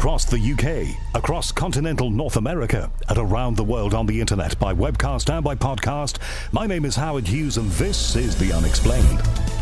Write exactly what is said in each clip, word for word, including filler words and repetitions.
across the U K, across continental North America, and around the world on the internet by webcast and by podcast. My name is Howard Hughes, and this is The Unexplained.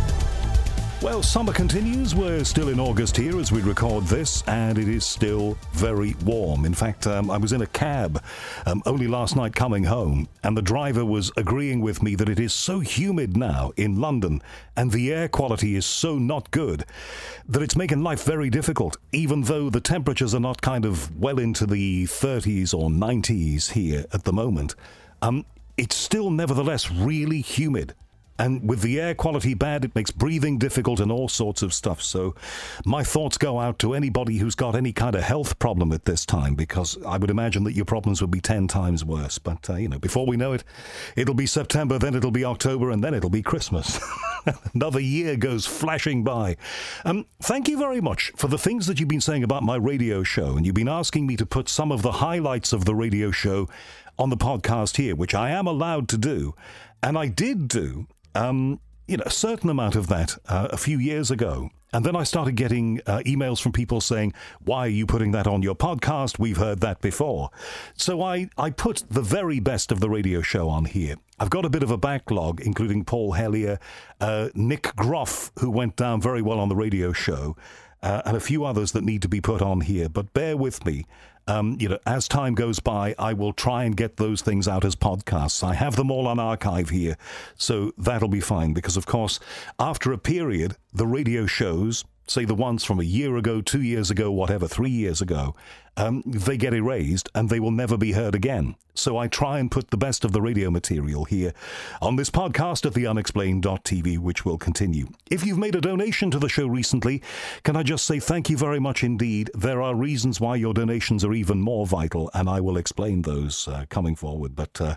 Well, summer continues. We're still in August here as we record this, and it is still very warm. In fact, um, I was in a cab um, only last night coming home, and the driver was agreeing with me that it is so humid now in London, and the air quality is so not good, that it's making life very difficult, even though the temperatures are not kind of well into the thirties or nineties here at the moment. Um, it's still nevertheless really humid. And with the air quality bad, it makes breathing difficult and all sorts of stuff. So my thoughts go out to anybody who's got any kind of health problem at this time, because I would imagine that your problems would be ten times worse. But, uh, you know, before we know it, it'll be September, then it'll be October, and then it'll be Christmas. Another year goes flashing by. Um, thank you very much for the things that you've been saying about my radio show. And you've been asking me to put some of the highlights of the radio show on the podcast here, which I am allowed to do. And I did do... Um, you know, a certain amount of that uh, a few years ago. And then I started getting uh, emails from people saying, why are you putting that on your podcast? We've heard that before. So I, I put the very best of the radio show on here. I've got a bit of a backlog, including Paul Hellier, uh, Nick Groff, who went down very well on the radio show, uh, and a few others that need to be put on here. But bear with me. Um, you know, as time goes by, I will try and get those things out as podcasts. I have them all on archive here, so that'll be fine. Because, of course, after a period, the radio shows, say the ones from a year ago, two years ago, whatever, three years ago, um, they get erased and they will never be heard again. So I try and put the best of the radio material here on this podcast at the unexplained dot t v, which will continue. If you've made a donation to the show recently, can I just say thank you very much indeed. There are reasons why your donations are even more vital, and I will explain those uh, coming forward. But uh,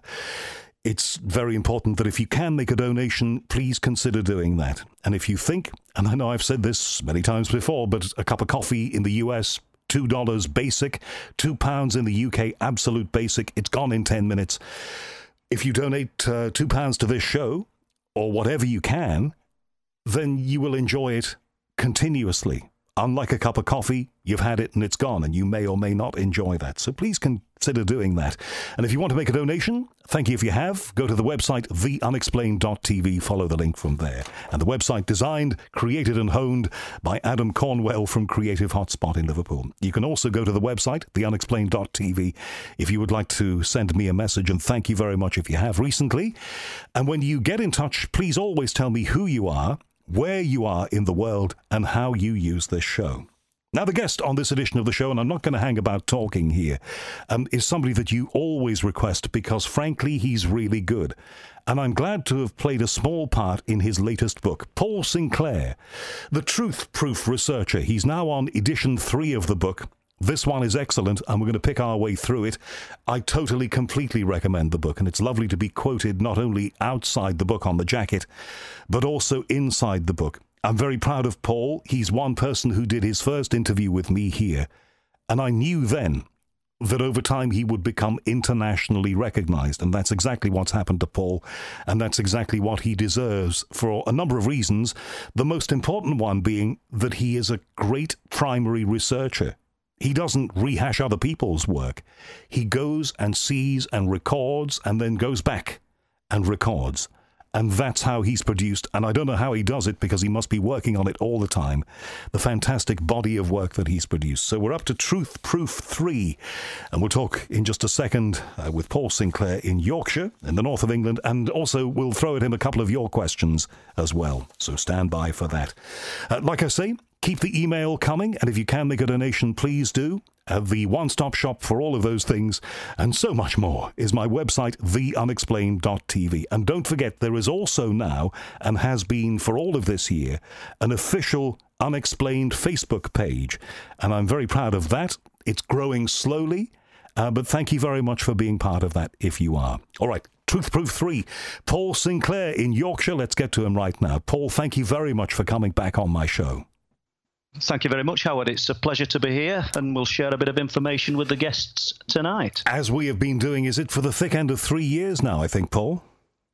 it's very important that if you can make a donation, please consider doing that. And if you think, and I know I've said this many times before, but a cup of coffee in the U S, two dollars basic, two pounds in the U K, absolute basic. It's gone in ten minutes. If you donate uh, two pounds to this show, or whatever you can, then you will enjoy it continuously. Unlike a cup of coffee, you've had it and it's gone, and you may or may not enjoy that. So please consider doing that. And if you want to make a donation, thank you if you have. Go to the website, the unexplained dot t v. Follow the link from there. And the website designed, created and honed by Adam Cornwell from Creative Hotspot in Liverpool. You can also go to the website, the unexplained dot t v, if you would like to send me a message. And thank you very much if you have recently. And when you get in touch, please always tell me who you are, where you are in the world, and how you use this show. Now, the guest on this edition of the show, and I'm not going to hang about talking here, um, is somebody that you always request because, frankly, he's really good. And I'm glad to have played a small part in his latest book, Paul Sinclair, the Truth Proof Researcher. He's now on edition three of the book. This one is excellent, and we're going to pick our way through it. I totally, completely recommend the book, and it's lovely to be quoted not only outside the book on the jacket, but also inside the book. I'm very proud of Paul. He's one person who did his first interview with me here, and I knew then that over time he would become internationally recognized, and that's exactly what's happened to Paul, and that's exactly what he deserves for a number of reasons, the most important one being that he is a great primary researcher. He doesn't rehash other people's work. He goes and sees and records and then goes back and records. And that's how he's produced, and I don't know how he does it because he must be working on it all the time, the fantastic body of work that he's produced. So we're up to Truth Proof three, and we'll talk in just a second uh, with Paul Sinclair in Yorkshire, in the north of England, and also we'll throw at him a couple of your questions as well. So stand by for that. Uh, like I say, keep the email coming, and if you can make a donation, please do. Uh, the one-stop shop for all of those things and so much more is my website, the unexplained dot t v. And don't forget, there is also now, and has been for all of this year, an official Unexplained Facebook page. And I'm very proud of that. It's growing slowly, uh, but thank you very much for being part of that if you are. All right. Truth Proof three, Paul Sinclair in Yorkshire. Let's get to him right now. Paul, thank you very much for coming back on my show. Thank you very much, Howard. It's a pleasure to be here, and we'll share a bit of information with the guests tonight. As we have been doing, is it for the thick end of three years now, I think, Paul?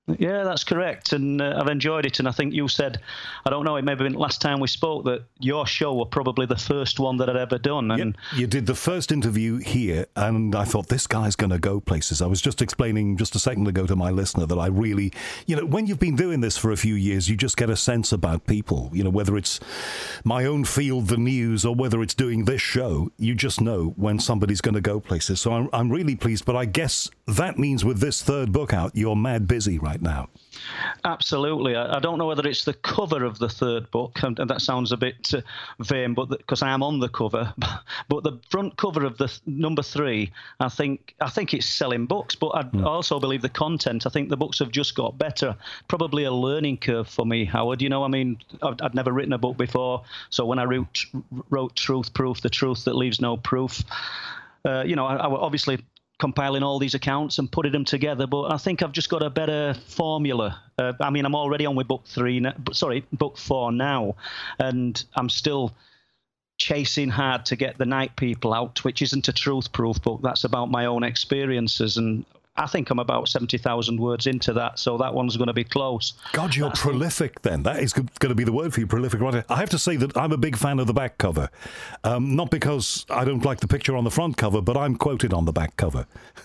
Yeah, that's correct, and uh, I've enjoyed it. And I think you said, I don't know, it may have been last time we spoke, that your show were probably the first one that I'd ever done. And yep, you did the first interview here, and I thought, this guy's going to go places. I was just explaining just a second ago to my listener that I really, you know, when you've been doing this for a few years, you just get a sense about people, you know, whether it's my own field, the news, or whether it's doing this show, you just know when somebody's going to go places. So I'm, I'm really pleased, but I guess that means with this third book out, you're mad busy right now. Absolutely. I, I don't know whether it's the cover of the third book, and, and that sounds a bit uh, vain, but because I am on the cover. But the front cover of the th- number three, I think I think it's selling books. But I mm. also believe the content. I think the books have just got better. Probably a learning curve for me, Howard. You know, I mean, I'd, I'd never written a book before, so when I wrote, wrote Truth Proof, the truth that leaves no proof, uh, you know, I, I obviously compiling all these accounts and putting them together, but I think I've just got a better formula. Uh, I mean, I'm already on with book three, sorry, book four now, and I'm still chasing hard to get The Night People out, which isn't a truth proof book. That's about my own experiences, and I think I'm about seventy thousand words into that, so that one's going to be close. God, you're That's prolific then. That is going to be the word for you, prolific writer. I have to say that I'm a big fan of the back cover. Um, not because I don't like the picture on the front cover, but I'm quoted on the back cover.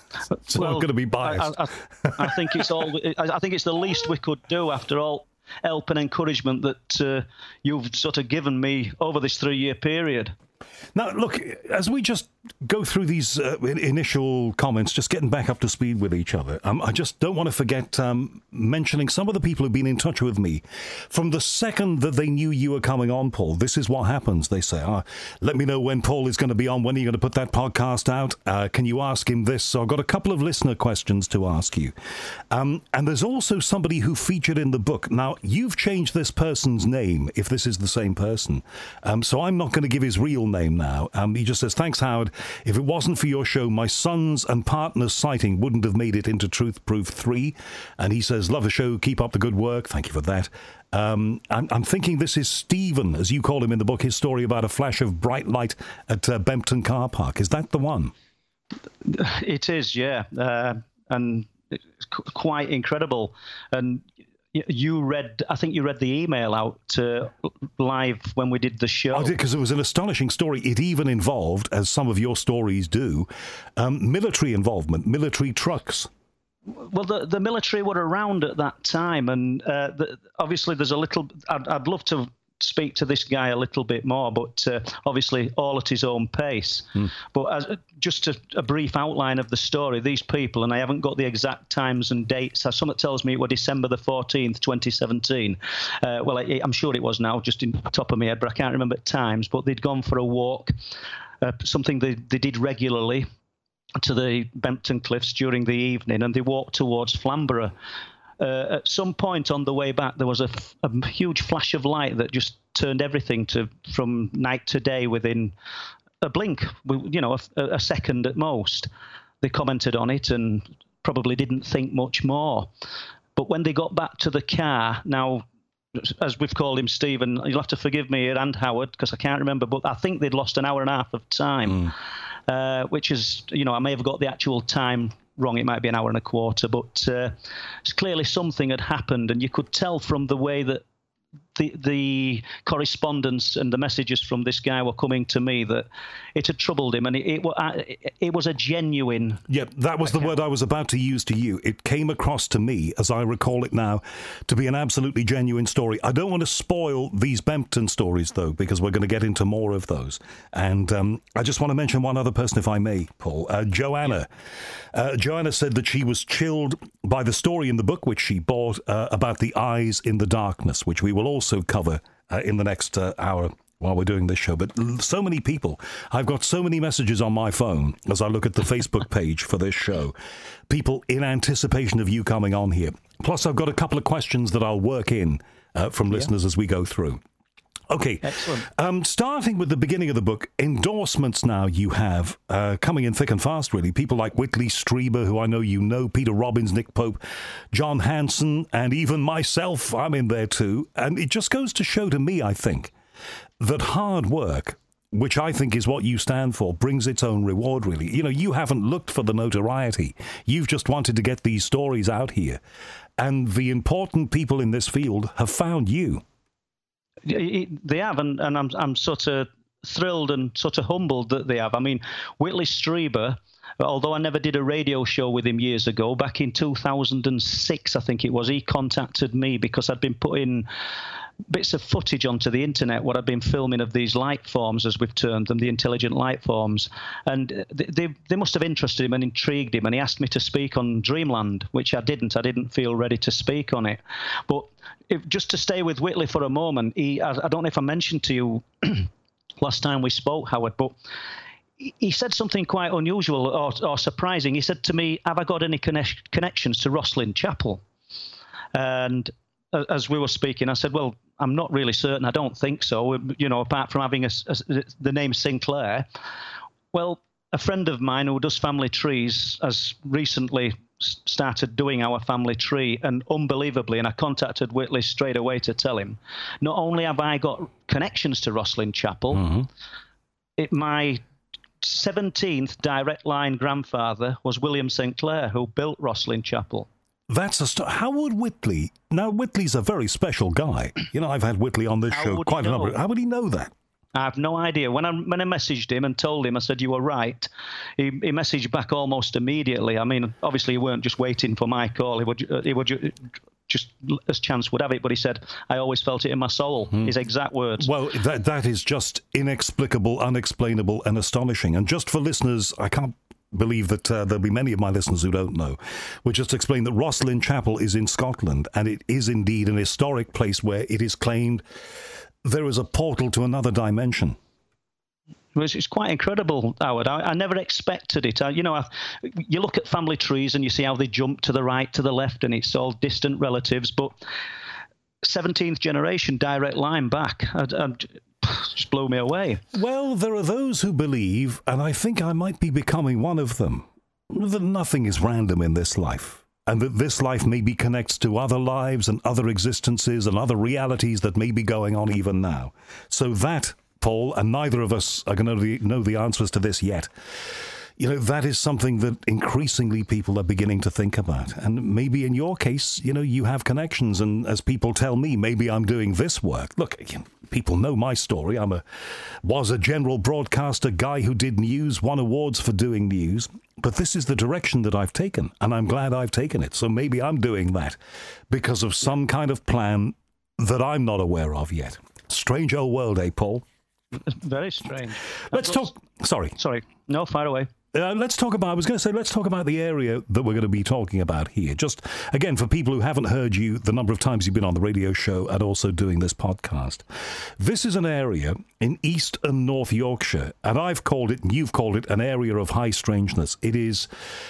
So well, I'm going to be biased. I, I, I think it's all. I think it's the least we could do after all help and encouragement that uh, you've sort of given me over this three-year period. Now, look, as we just go through these uh, initial comments, just getting back up to speed with each other, um, I just don't want to forget um, mentioning some of the people who've been in touch with me. From the second that they knew you were coming on, Paul, this is what happens. They say, oh, let me know when Paul is going to be on. When are you going to put that podcast out? Uh, can you ask him this? So I've got a couple of listener questions to ask you. Um, and there's also somebody who featured in the book. Now, you've changed this person's name, if this is the same person. Um, so I'm not going to give his real name now. Um, he just says, thanks, Howard. If it wasn't for your show, my son's and partner's sighting wouldn't have made it into Truth Proof three. And he says, love the show. Keep up the good work. Thank you for that. Um, I'm, I'm thinking this is Stephen, as you call him in the book, his story about a flash of bright light at uh, Bempton Car Park. Is that the one? It is, yeah. Uh, and it's quite incredible. And you read, I think you read the email out uh, live when we did the show. I did, because it was an astonishing story. It even involved, as some of your stories do, um, military involvement, military trucks. Well, the, the military were around at that time, and uh, the, obviously there's a little, I'd, I'd love to speak to this guy a little bit more, but uh, obviously all at his own pace. Mm. But as, just a, a brief outline of the story, these people, and I haven't got the exact times and dates, something tells me it was December the fourteenth, twenty seventeen. Uh, well, I, I'm sure it was now, just in the top of my head, but I can't remember times, but they'd gone for a walk, uh, something they, they did regularly to the Bempton Cliffs during the evening, and they walked towards Flamborough. Uh, at some point on the way back, there was a, a huge flash of light that just turned everything to from night to day within a blink, you know, a, a second at most. They commented on it and probably didn't think much more. But when they got back to the car, now, as we've called him, Stephen, you'll have to forgive me and Howard, because I can't remember, but I think they'd lost an hour and a half of time, mm. uh, which is, you know, I may have got the actual time wrong. It might be an hour and a quarter, but uh, it's clearly something had happened, and you could tell from the way that the the correspondence and the messages from this guy were coming to me that it had troubled him, and it it, it was a genuine. Yeah, that was account. The word I was about to use to you. It came across to me, as I recall it now, to be an absolutely genuine story. I don't want to spoil these Bempton stories, though, because we're going to get into more of those. And um, I just want to mention one other person, if I may, Paul. Uh, Joanna. Yeah. Uh, Joanna said that she was chilled by the story in the book, which she bought, uh, about the eyes in the darkness, which we will also cover uh, in the next uh, hour while we're doing this show. But so many people, I've got so many messages on my phone as I look at the Facebook page for this show, people in anticipation of you coming on here. Plus, I've got a couple of questions that I'll work in uh, from listeners yeah. as we go through. Okay, excellent. Um, starting with the beginning of the book, endorsements now you have uh, coming in thick and fast, really. People like Whitley Strieber, who I know you know, Peter Robbins, Nick Pope, John Hanson, and even myself, I'm in there too. And it just goes to show to me, I think, that hard work which I think is what you stand for, brings its own reward, really. You know, you haven't looked for the notoriety. You've just wanted to get these stories out here. And the important people in this field have found you. They have, and, and I'm, I'm sort of thrilled and sort of humbled that they have. I mean, Whitley Strieber, although I never did a radio show with him years ago, back in two thousand six, I think it was, he contacted me because I'd been putting bits of footage onto the internet, what I've been filming of these light forms, as we've termed them, the intelligent light forms. And they, they must have interested him and intrigued him. And he asked me to speak on Dreamland, which I didn't. I didn't feel ready to speak on it. But if, just to stay with Whitley for a moment, he, I, I don't know if I mentioned to you last time we spoke, Howard, but he said something quite unusual or, or surprising. He said to me, have I got any connect- connections to Rosslyn Chapel? And as we were speaking, I said, well, I'm not really certain. I don't think so, you know, apart from having a, a, the name Sinclair. Well, a friend of mine who does family trees has recently started doing our family tree, and unbelievably, and I contacted Whitley straight away to tell him, not only have I got connections to Rosslyn Chapel, mm-hmm. it, my seventeenth direct line grandfather was William Sinclair, who built Rosslyn Chapel. That's a st- Howard Whitley. Now, Whitley's a very special guy. You know, I've had Whitley on this How show quite a number. How would he know that? I have no idea. When I when I messaged him and told him, I said, you were right, he, he messaged back almost immediately. I mean, obviously, he weren't just waiting for my call. He would, he would just, as chance would have it, but he said, I always felt it in my soul, hmm. his exact words. Well, that that is just inexplicable, unexplainable, and astonishing. And just for listeners, I can't believe that uh, there'll be many of my listeners who don't know. We'll just explain that Rosslyn Chapel is in Scotland, and it is indeed an historic place where it is claimed there is a portal to another dimension. It's quite incredible, Howard. I, I never expected it. I, you know, I, you look at family trees and you see how they jump to the right, to the left, and it's all distant relatives, but seventeenth generation direct line back. I, I, just blew me away. Well, there are those who believe, and I think I might be becoming one of them, that nothing is random in this life, and that this life maybe connects to other lives and other existences and other realities that may be going on even now. So that, Paul, and neither of us are going to know the answers to this yet, you know, that is something that increasingly people are beginning to think about. And maybe in your case, you know, you have connections. And as people tell me, maybe I'm doing this work. Look, people know my story. I'm a was a general broadcaster, guy who did news, won awards for doing news. But this is the direction that I've taken, and I'm glad I've taken it. So maybe I'm doing that because of some kind of plan that I'm not aware of yet. Strange old world, eh, Paul? Very strange. Let's talk... Sorry. Sorry. No, fire away. Uh, let's talk about, I was going to say, let's talk about the area that we're going to be talking about here. Just, again, for people who haven't heard you, the number of times you've been on the radio show and also doing this podcast. This is an area in East and North Yorkshire, and I've called it, and you've called it, an area of high strangeness. It is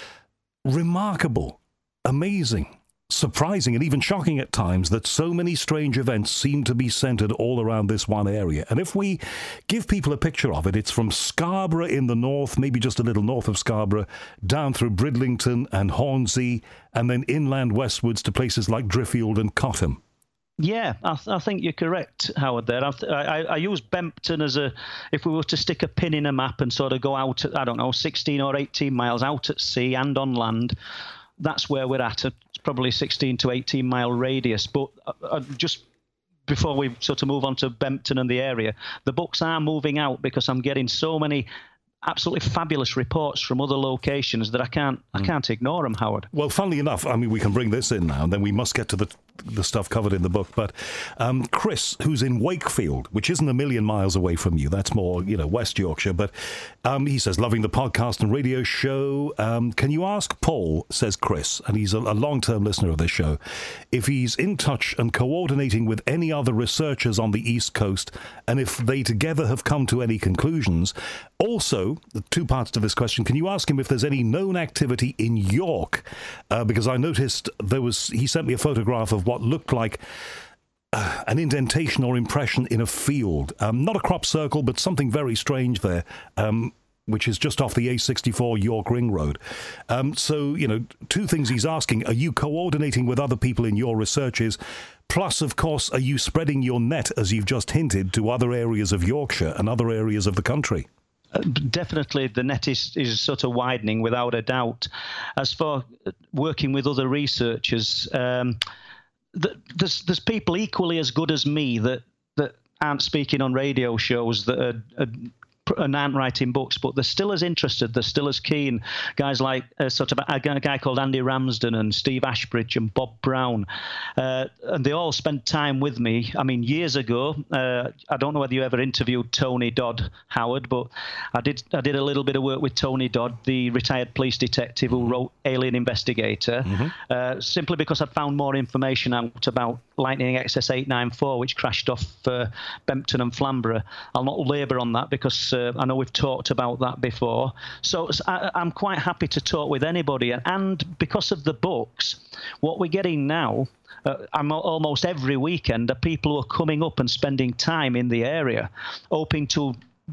remarkable, amazing, surprising, and even shocking at times that so many strange events seem to be centred all around this one area. And if we give people a picture of it, it's from Scarborough in the north, maybe just a little north of Scarborough, down through Bridlington and Hornsey, and then inland westwards to places like Driffield and Cottam. Yeah, I, th- I think you're correct, Howard, there. I, th- I, I use Bempton as a, if we were to stick a pin in a map and sort of go out, at, I don't know, sixteen or eighteen miles out at sea and on land, that's where we're at. It's probably sixteen to eighteen mile radius. But uh, just before we sort of move on to Bempton and the area, the books are moving out because I'm getting so many absolutely fabulous reports from other locations that I can't mm. I can't ignore them, Howard. Well, funnily enough, I mean, we can bring this in now, and then we must get to the the stuff covered in the book. But um, Chris, who's in Wakefield, which isn't a million miles away from you, that's more, you know, West Yorkshire, but um, he says, loving the podcast and radio show. Um, can you ask Paul, says Chris, and he's a, a long-term listener of this show, if he's in touch and coordinating with any other researchers on the East Coast, and if they together have come to any conclusions. Also, the two parts to this question, can you ask him if there's any known activity in York? Uh, because I noticed there was, he sent me a photograph of what looked like uh, an indentation or impression in a field. Um, not a crop circle, but something very strange there. Um, which is just off the A sixty-four York Ring Road. Um, so, you know, two things he's asking. Are you coordinating with other people in your researches? Plus, of course, are you spreading your net, as you've just hinted, to other areas of Yorkshire and other areas of the country? Uh, definitely, the net is, is sort of widening, without a doubt. As for working with other researchers, um, th- there's there's people equally as good as me that, that aren't speaking on radio shows, that are, are and aren't writing books, but they're still as interested, they're still as keen. Guys like uh, sort of a, a guy called Andy Ramsden and Steve Ashbridge and Bob Brown, uh, and they all spent time with me. I mean, years ago, uh, I don't know whether you ever interviewed Tony Dodd, Howard, but I did. I did a little bit of work with Tony Dodd, the retired police detective who wrote Alien Investigator, mm-hmm. uh, simply because I found more information out about Lightning X S eight ninety-four, which crashed off uh, Bempton and Flamborough. I'll not labour on that because uh, I know we've talked about that before. So I, I'm quite happy to talk with anybody. And because of the books, what we're getting now, uh, I'm almost every weekend, are people who are coming up and spending time in the area, hoping to,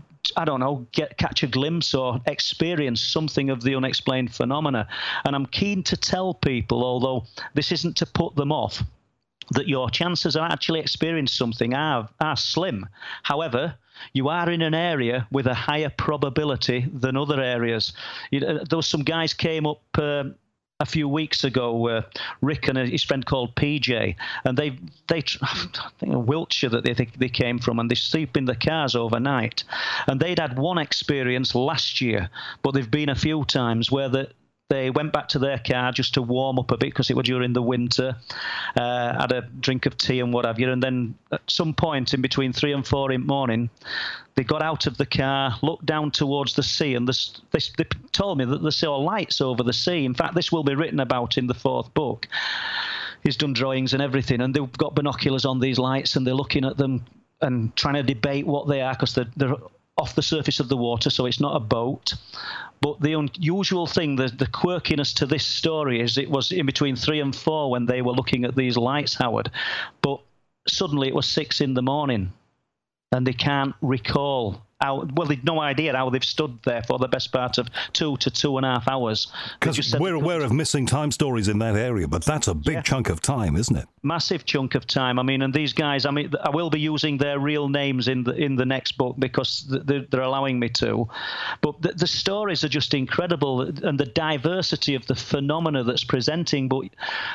I don't know, get catch a glimpse or experience something of the unexplained phenomena. And I'm keen to tell people, although this isn't to put them off, that your chances of actually experiencing something are, are slim. However, you are in an area with a higher probability than other areas. You know, there was some guys came up uh, a few weeks ago, uh, Rick and his friend called P J, and they, they I think Wiltshire that they think they came from, and they sleep in the cars overnight. And they'd had one experience last year, but they've been a few times where the They went back to their car just to warm up a bit because it was during the winter, uh, had a drink of tea and what have you, and then at some point in between three and four in the morning, they got out of the car, looked down towards the sea, and this, they, they told me that they saw lights over the sea. In fact, this will be written about in the fourth book. He's done drawings and everything, and they've got binoculars on these lights, and they're looking at them and trying to debate what they are because they're, they're off the surface of the water, so it's not a boat. But the unusual thing, the, the quirkiness to this story is it was in between three and four when they were looking at these lights, Howard. But suddenly it was six in the morning, and they can't recall how, well, they've no idea how they've stood there for the best part of two to two and a half hours. Because we're aware of missing time stories in that area, but that's a big yeah. chunk of time, isn't it? Massive chunk of time. I mean, and these guys, I mean, I will be using their real names in the in the next book because they're, they're allowing me to. But the, the stories are just incredible, and the diversity of the phenomena that's presenting. But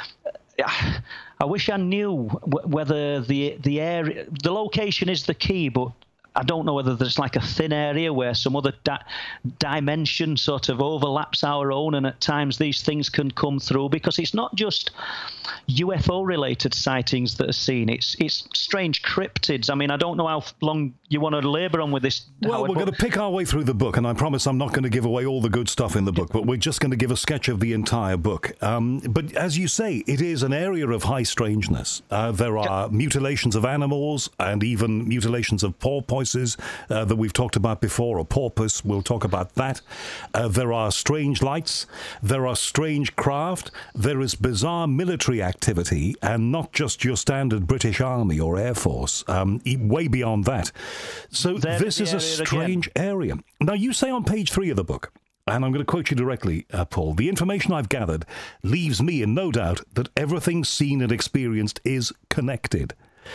I wish I knew whether the the area, the location is the key, but I don't know whether there's like a thin area where some other di- dimension sort of overlaps our own, and at times these things can come through, because it's not just U F O-related sightings that are seen. It's it's strange cryptids. I mean, I don't know how long you want to labour on with this. Well, Howard, we're going to pick our way through the book, and I promise I'm not going to give away all the good stuff in the book, but we're just going to give a sketch of the entire book. Um, but as you say, it is an area of high strangeness. Uh, there are yeah. mutilations of animals and even mutilations of porpoises uh, that we've talked about before, or porpoise, we'll talk about that. Uh, there are strange lights, there are strange craft, there is bizarre military activity, and not just your standard British Army or Air Force, um, way beyond that. So There's this is a strange again. area. Now, you say on page three of the book, and I'm going to quote you directly, uh, Paul, the information I've gathered leaves me in no doubt that everything seen and experienced is connected.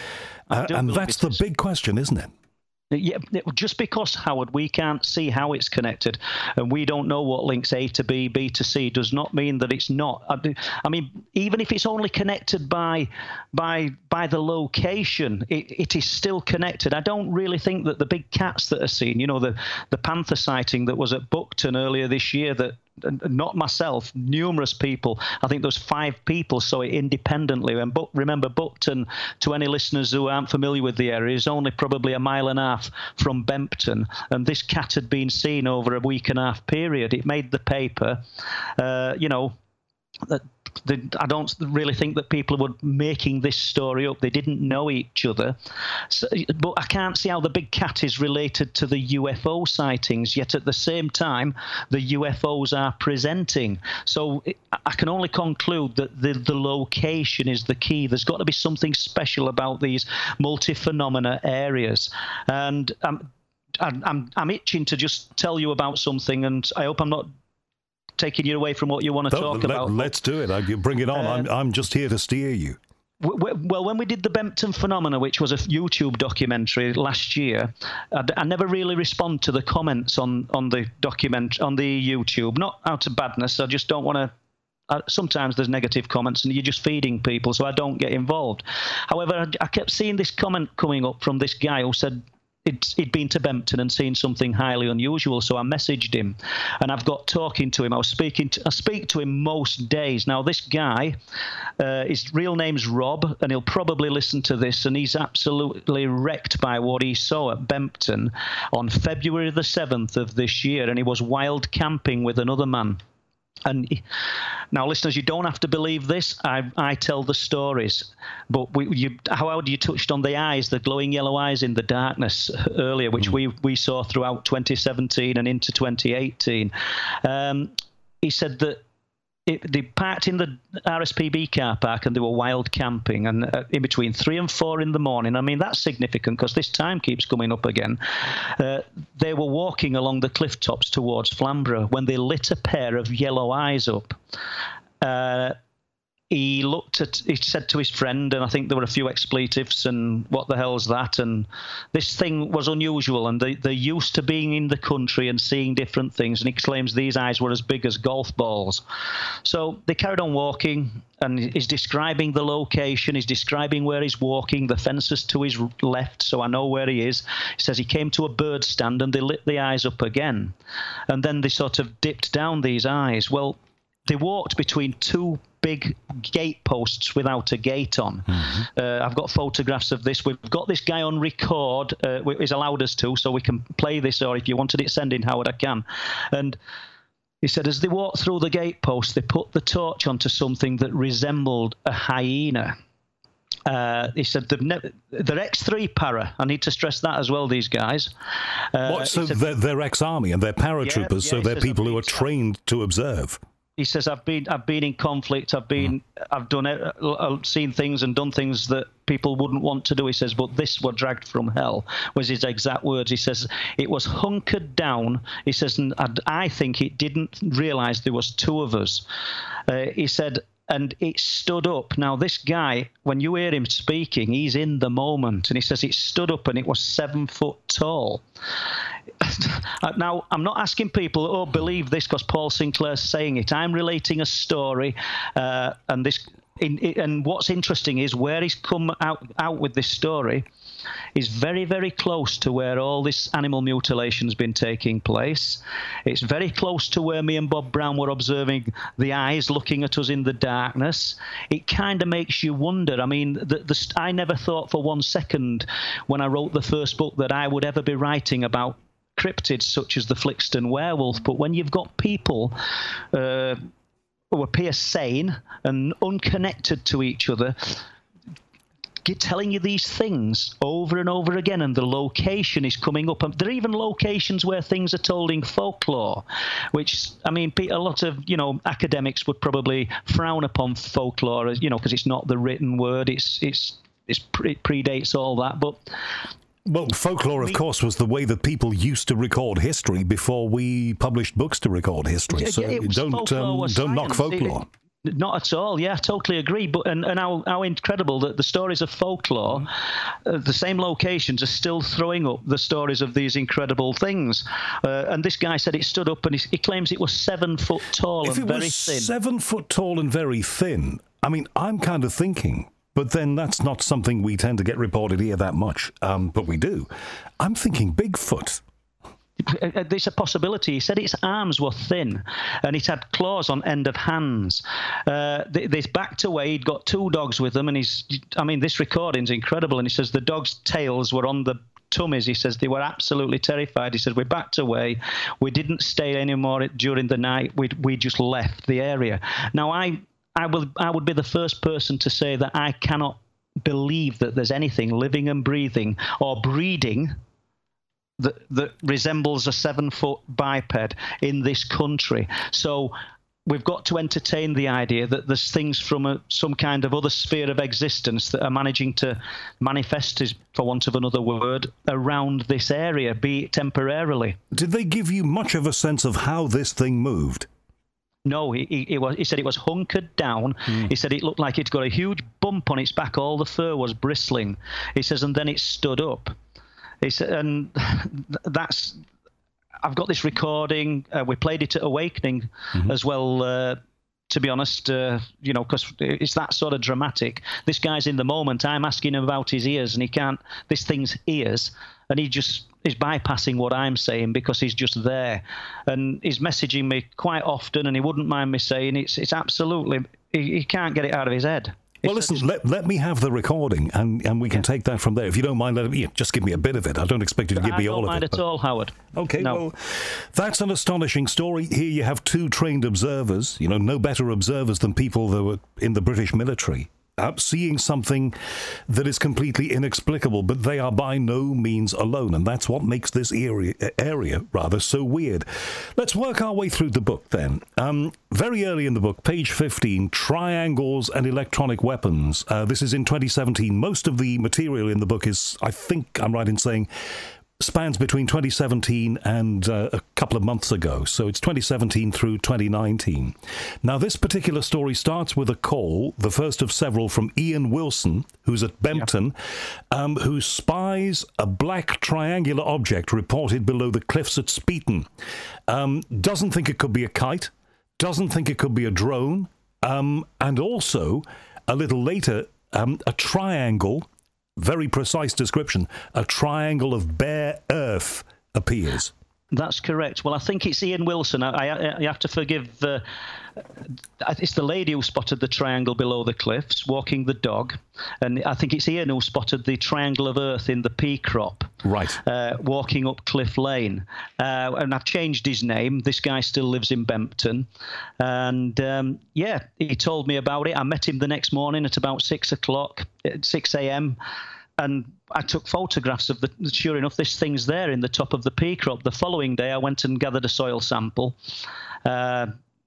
Uh, and that's the big question, isn't it? Yeah, just because, Howard, we can't see how it's connected, and we don't know what links A to B, B to C, does not mean that it's not. I mean, even if it's only connected by by by the location, it, it is still connected. I don't really think that the big cats that are seen, you know, the the panther sighting that was at Buckton earlier this year, that not myself, numerous people, I think there was five people saw it independently. And but remember, Buckton, to any listeners who aren't familiar with the area, is only probably a mile and a half from Bempton, and this cat had been seen over a week and a half period. It made the paper. Uh, you know, that the, I don't really think that people were making this story up. They didn't know each other. So, but I can't see how the big cat is related to the U F O sightings, yet at the same time, the U F Os are presenting. So it, I can only conclude that the, the location is the key. There's got to be something special about these multi-phenomena areas. And um, I'm I'm itching to just tell you about something, and I hope I'm not taking you away from what you want to talk let, about. Let's do it. I, bring it on. Uh, I'm I'm just here to steer you. Well, when we did the Bempton Phenomena, which was a YouTube documentary last year, I, I never really respond to the comments on, on the document on the YouTube. Not out of badness. I just don't want to. Uh, sometimes there's negative comments, and you're just feeding people, so I don't get involved. However, I, I kept seeing this comment coming up from this guy who said He'd, he'd been to Bempton and seen something highly unusual, so I messaged him, and I've got talking to him. I was speaking to, I speak to him most days. Now, this guy, uh, his real name's Rob, and he'll probably listen to this, and he's absolutely wrecked by what he saw at Bempton on February the seventh of this year, and he was wild camping with another man. And he, now, listeners, you don't have to believe this. I, I tell the stories. But we, you, Howard, you touched on the eyes, the glowing yellow eyes in the darkness earlier, which mm. we, we saw throughout twenty seventeen and into twenty eighteen. Um, he said that it, they parked in the R S P B car park and they were wild camping, and uh, in between three and four in the morning. I mean, that's significant because this time keeps coming up again. Uh, they were walking along the cliff tops towards Flamborough when they lit a pair of yellow eyes up. Uh, he looked at, he said to his friend, and I think there were a few expletives and what the hell's that? And this thing was unusual, and they, they're used to being in the country and seeing different things. And he claims these eyes were as big as golf balls. So they carried on walking, and he's describing the location. He's describing where he's walking, the fences to his left, so I know where he is. He says he came to a bird stand and they lit the eyes up again. And then they sort of dipped down these eyes. Well, they walked between two big gate posts without a gate on. Mm-hmm. Uh, I've got photographs of this. We've got this guy on record. Uh, he's allowed us to, so we can play this, or if you wanted it send in, Howard, I can. And he said as they walked through the gate post, they put the torch onto something that resembled a hyena. Uh, he said they're, they're X three para. I need to stress that as well, these guys. Uh, what, so said, they're, they're ex-army and they're paratroopers, yeah, yeah, so they're people who are trained to observe. He says, I've been I've been in conflict. I've been mm. I've done it. I've seen things and done things that people wouldn't want to do. He says, but this were dragged from hell, was his exact words. He says, it was hunkered down. He says, and I think it didn't realise there was two of us. Uh, he said, and it stood up. Now, this guy, when you hear him speaking, he's in the moment. And he says it stood up and it was seven foot tall. Now, I'm not asking people, oh, believe this because Paul Sinclair's saying it. I'm relating a story. Uh, and this, in, in, and what's interesting is where he's come out, out with this story is very, very close to where all this animal mutilation has been taking place. It's very close to where me and Bob Brown were observing the eyes looking at us in the darkness. It kind of makes you wonder. I mean, the, the, I never thought for one second when I wrote the first book that I would ever be writing about cryptids such as the Flixton werewolf. But when you've got people uh, who appear sane and unconnected to each other, telling you these things over and over again, and the location is coming up. There are even locations where things are told in folklore, which, I mean, a lot of, you know, academics would probably frown upon folklore, you know, because it's not the written word. It's it's it's pre- it predates all that, but. Well, folklore, of course, was the way that people used to record history before we published books to record history. So don't um, don't knock folklore. It, Not at all. Yeah, I totally agree. But and, and how, how incredible that the stories of folklore, mm. uh, the same locations, are still throwing up the stories of these incredible things. Uh, and this guy said it stood up, and he, he claims it was seven foot tall if and very thin. If it was seven foot tall and very thin, I mean, I'm kind of thinking, but then that's not something we tend to get reported here that much. Um, but we do. I'm thinking Bigfoot. There's a possibility. He said its arms were thin and it had claws on end of hands. Uh, they, they backed away. He'd got two dogs with them, and he's, I mean, this recording's incredible. And he says the dogs' tails were on the tummies. He says they were absolutely terrified. He said we backed away. We didn't stay anymore during the night. We we just left the area. Now, I I will I would be the first person to say that I cannot believe that there's anything living and breathing or breeding that that resembles a seven-foot biped in this country. So we've got to entertain the idea that there's things from a, some kind of other sphere of existence that are managing to manifest, for want of another word, around this area, be it temporarily. Did they give you much of a sense of how this thing moved? No, he, he, he, was, he said it was hunkered down. Mm. He said it looked like it's got a huge bump on its back. All the fur was bristling. He says, and then it stood up. He said, and that's... I've got this recording. Uh, we played it at Awakening mm-hmm. as well, uh, to be honest, uh, you know, because it's that sort of dramatic. This guy's in the moment. I'm asking him about his ears, and he can't, this thing's ears, and he just is bypassing what I'm saying because he's just there. And he's messaging me quite often, and he wouldn't mind me saying it's, it's absolutely, he, he can't get it out of his head. Well, listen, let, let me have the recording, and, and we can yeah. take that from there. If you don't mind, let me, just give me a bit of it. I don't expect you to give I me all of it. I don't mind at all, Howard. Okay, no. well, that's an astonishing story. Here you have two trained observers, you know, no better observers than people that were in the British military, uh, seeing something that is completely inexplicable, but they are by no means alone, and that's what makes this area, area rather so weird. Let's work our way through the book then. Um, very early in the book, page fifteen, Triangles and Electronic Weapons. Uh, this is in twenty seventeen. Most of the material in the book is, I think I'm right in saying, spans between twenty seventeen and uh, a couple of months ago. So it's twenty seventeen through twenty nineteen. Now, this particular story starts with a call, the first of several, from Ian Wilson, who's at Bempton, yep. um, who spies a black triangular object reported below the cliffs at Speeton. Um, doesn't think it could be a kite, doesn't think it could be a drone, um, and also, a little later, um, a triangle. Very precise description. A triangle of bare earth appears. That's correct. Well, I think it's Ian Wilson. I, I, I have to forgive. Uh, it's the lady who spotted the triangle below the cliffs, walking the dog, and I think it's Ian who spotted the triangle of earth in the pea crop. Right. Uh, walking up Cliff Lane, uh, and I've changed his name. This guy still lives in Bempton, and um, yeah, he told me about it. I met him the next morning at about six o'clock, six a.m. And I took photographs of the. Sure enough, this thing's there in the top of the pea crop. The following day, I went and gathered a soil sample. Uh,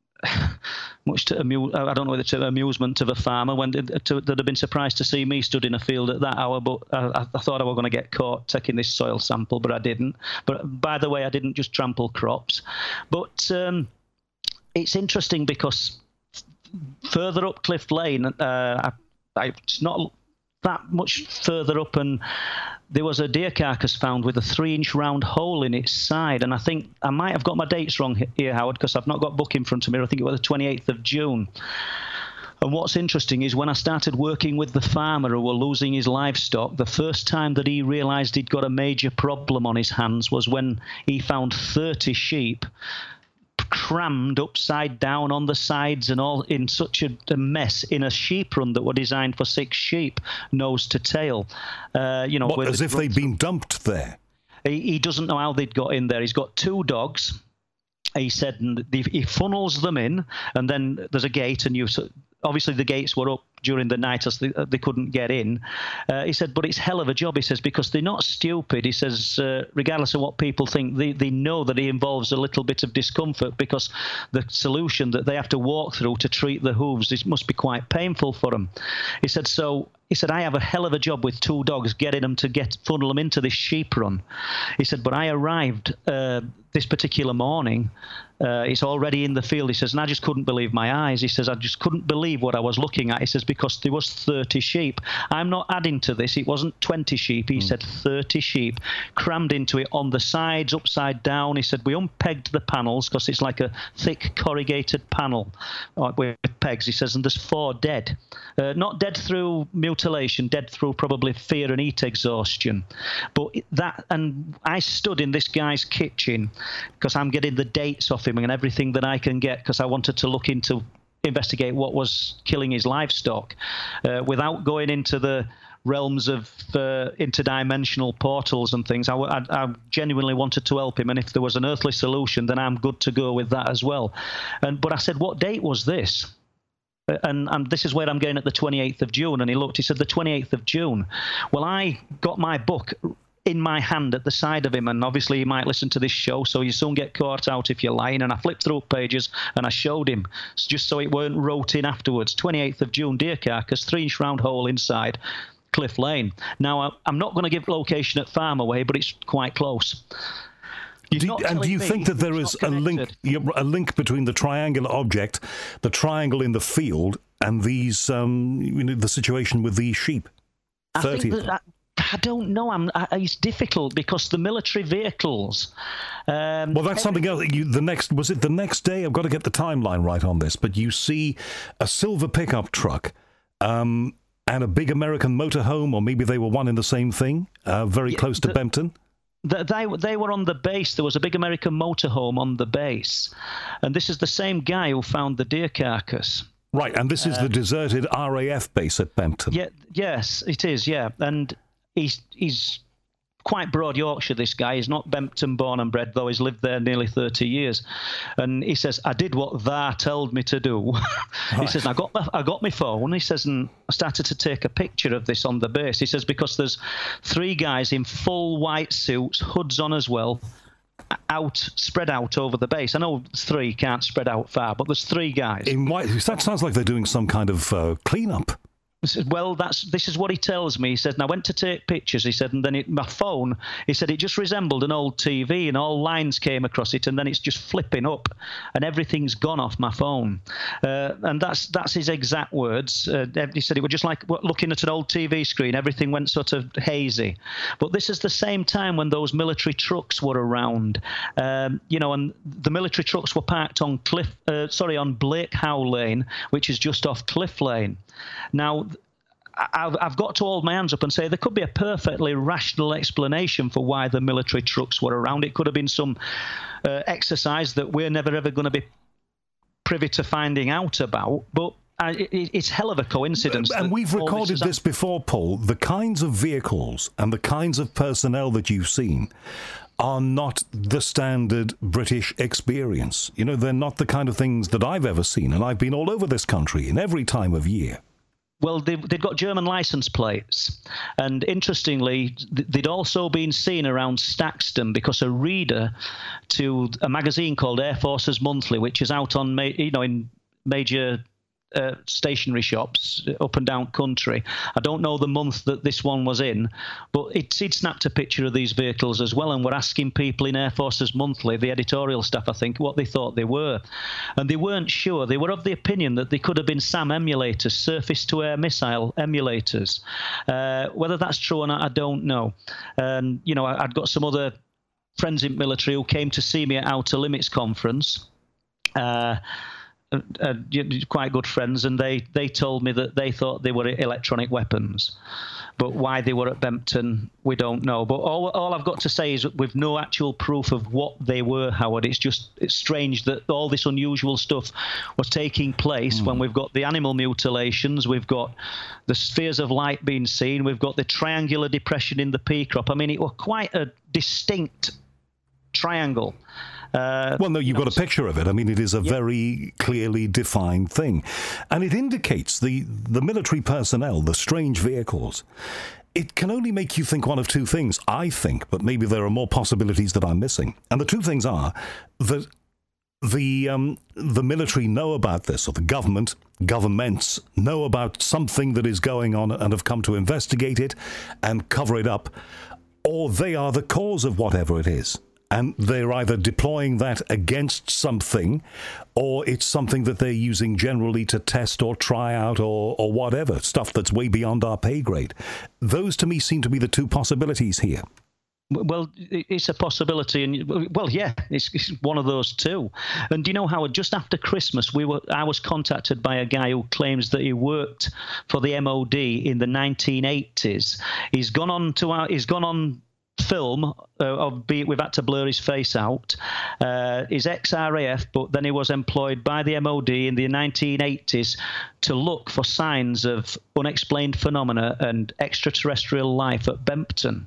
much to amuse, I don't know whether to amusement of a farmer when to, that had been surprised to see me stood in a field at that hour. But I, I thought I was going to get caught taking this soil sample, but I didn't. But by the way, I didn't just trample crops. But um, it's interesting because further up Cliff Lane, uh, I, I, it's not that much further up, and there was a deer carcass found with a three-inch round hole in its side. And I think I might have got my dates wrong here, Howard, because I've not got book in front of me. I think it was the twenty-eighth of June. And what's interesting is when I started working with the farmer who was losing his livestock, the first time that he realised he'd got a major problem on his hands was when he found thirty sheep crammed upside down on the sides and all in such a, a mess in a sheep run that were designed for six sheep, nose to tail. Uh, you know, what, as if they'd been dumped there. He, he doesn't know how they'd got in there. He's got two dogs. He said and he funnels them in, and then there's a gate, and you obviously the gates were up during the night as they, they couldn't get in. Uh, he said, but it's hell of a job, he says, because they're not stupid. He says, uh, regardless of what people think, they, they know that it involves a little bit of discomfort because the solution that they have to walk through to treat the hooves, it must be quite painful for them. He said, so he said, I have a hell of a job with two dogs getting them to get funnel them into this sheep run. He said, but I arrived uh, this particular morning. Uh, it's already in the field, he says, and I just couldn't believe my eyes. He says, I just couldn't believe what I was looking at. He says, because there was thirty sheep. I'm not adding to this. It wasn't twenty sheep. He mm. said thirty sheep crammed into it on the sides, upside down. He said, we unpegged the panels because it's like a thick corrugated panel with pegs. He says, and there's four dead. Uh, not dead through mutilation, dead through probably fear and heat exhaustion. But that, and I stood in this guy's kitchen because I'm getting the dates off him and everything that I can get because I wanted to look into, investigate what was killing his livestock uh, without going into the realms of uh, interdimensional portals and things. I, I, I genuinely wanted to help him, and if there was an earthly solution, then I'm good to go with that as well. And but I said, what date was this? And, and this is where I'm going at the twenty-eighth of June. And he looked, he said, the twenty-eighth of June. Well, I got my book in my hand at the side of him, and obviously he might listen to this show, so you soon get caught out if you're lying. And I flipped through pages and I showed him, just so it weren't wrote in afterwards. twenty-eighth of June, deer carcass, three-inch round hole inside Cliff Lane. Now, I'm not going to give location at farm away, but it's quite close. Do you, and do you think that there is a link, a link between the triangular object, the triangle in the field, and these, um, you know, the situation with these sheep? I think that, I, I don't know. I'm, I, it's difficult because the military vehicles. Um, well, that's something else. You, the next was it the next day? I've got to get the timeline right on this. But you see a silver pickup truck. Um, and a big American motorhome, or maybe they were one in the same thing, uh, very yeah, close to the, Bempton. The, they they were on the base. There was a big American motorhome on the base, and this is the same guy who found the deer carcass. Right, and this is uh, the deserted R A F base at Bempton. Yeah, yes, it is. Yeah, and he's he's quite broad Yorkshire, this guy. He's not Bempton born and bred, though he's lived there nearly thirty years. And he says, I did what thou told me to do. Right. He says, I got my, I got my phone. He says, and I started to take a picture of this on the base. He says, because there's three guys in full white suits, hoods on as well, out, spread out over the base. I know three can't spread out far, but there's three guys. In white, that sounds like they're doing some kind of uh, cleanup. Well, that's this is what he tells me. He said, and I went to take pictures, he said, and then it, my phone, he said, it just resembled an old T V, and all lines came across it, and then it's just flipping up, and everything's gone off my phone. Uh, and that's that's his exact words. Uh, he said it was just like looking at an old T V screen. Everything went sort of hazy. But this is the same time when those military trucks were around, um, you know, and the military trucks were parked on Cliff, uh, sorry, on Blake Howe Lane, which is just off Cliff Lane. Now, I've, I've got to hold my hands up and say there could be a perfectly rational explanation for why the military trucks were around. It could have been some uh, exercise that we're never ever going to be privy to finding out about, but uh, it, it's hell of a coincidence. And we've recorded this, this before, Paul. The kinds of vehicles and the kinds of personnel that you've seen are not the standard British experience. You know, they're not the kind of things that I've ever seen, and I've been all over this country in every time of year. Well, they've, they've got German license plates. And interestingly, they'd also been seen around Stakston because a reader to a magazine called Air Forces Monthly, which is out on, you know, in major uh, stationery shops up and down country. I don't know the month that this one was in, but it, it snapped a picture of these vehicles as well, and we're asking people in Air Forces Monthly, the editorial staff, I think, what they thought they were. And they weren't sure. They were of the opinion that they could have been SAM emulators, surface-to-air missile emulators. Uh, whether that's true or not, I don't know. And, you know, I, I'd got some other friends in military who came to see me at Outer Limits Conference. Uh, Uh, quite good friends, and they, they told me that they thought they were electronic weapons, but why they were at Bempton, we don't know. But all all I've got to say is with no actual proof of what they were, Howard, it's just it's strange that all this unusual stuff was taking place mm. when we've got the animal mutilations, we've got the spheres of light being seen, we've got the triangular depression in the pea crop. I mean, it was quite a distinct triangle. Uh, well, no, you've got a picture of it. I mean, it is a yeah. very clearly defined thing. And it indicates the, the military personnel, the strange vehicles. It can only make you think one of two things, I think, but maybe there are more possibilities that I'm missing. And the two things are that the um, the military know about this, or the government, governments know about something that is going on and have come to investigate it and cover it up, or they are the cause of whatever it is. And they're either deploying that against something, or it's something that they're using generally to test or try out or, or whatever, stuff that's way beyond our pay grade. Those, to me, seem to be the two possibilities here. Well, it's a possibility, and well, yeah, it's, it's one of those two. And you know, Howard, just after Christmas, we were I was contacted by a guy who claims that he worked for the M O D in the nineteen eighties. He's gone on to our, he's gone on. film, uh, albeit we've had to blur his face out. Uh, he's ex-R A F, but then he was employed by the M O D in the nineteen eighties to look for signs of unexplained phenomena and extraterrestrial life at Bempton.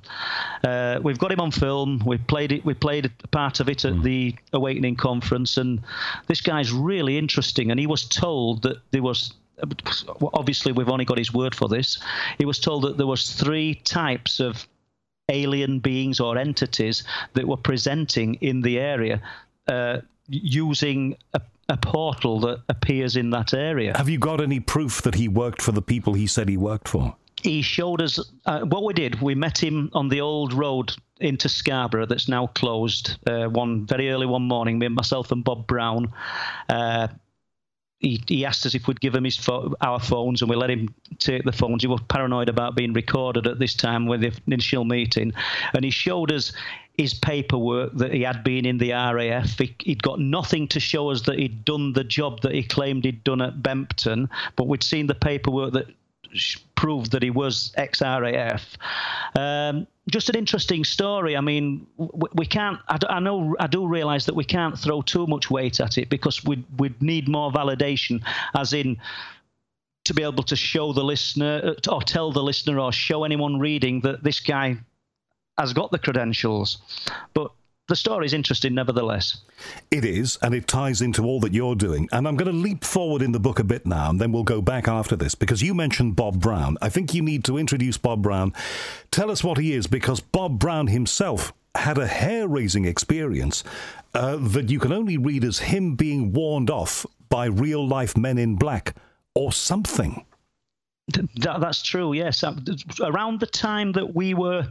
Uh, we've got him on film. We played it. We played a part of it at mm. the Awakening conference, and this guy's really interesting. And he was told that there was. Obviously, we've only got his word for this. He was told that there was three types of alien beings or entities that were presenting in the area uh, using a, a portal that appears in that area. Have you got any proof that he worked for the people he said he worked for? He showed us uh, what we did. We met him on the old road into Scarborough that's now closed. Uh, one very early one morning, me and myself and Bob Brown. Uh, he, he asked us if we'd give him his fo- our phones, and we let him take the phones. He was paranoid about being recorded at this time with the initial meeting, and he showed us his paperwork that he had been in the R A F. He, he'd got nothing to show us that he'd done the job that he claimed he'd done at Bempton, but we'd seen the paperwork that proved that he was ex-R A F. Um, just an interesting story. I mean, we, we can't. I, I know. I do realise that we can't throw too much weight at it because we we'd need more validation, as in to be able to show the listener or tell the listener or show anyone reading that this guy has got the credentials. But the story is interesting nevertheless. It is, and it ties into all that you're doing. And I'm going to leap forward in the book a bit now, and then we'll go back after this, because you mentioned Bob Brown. I think you need to introduce Bob Brown. Tell us what he is, because Bob Brown himself had a hair-raising experience uh, that you can only read as him being warned off by real-life men in black or something. That, that's true, yes. Around the time that we were...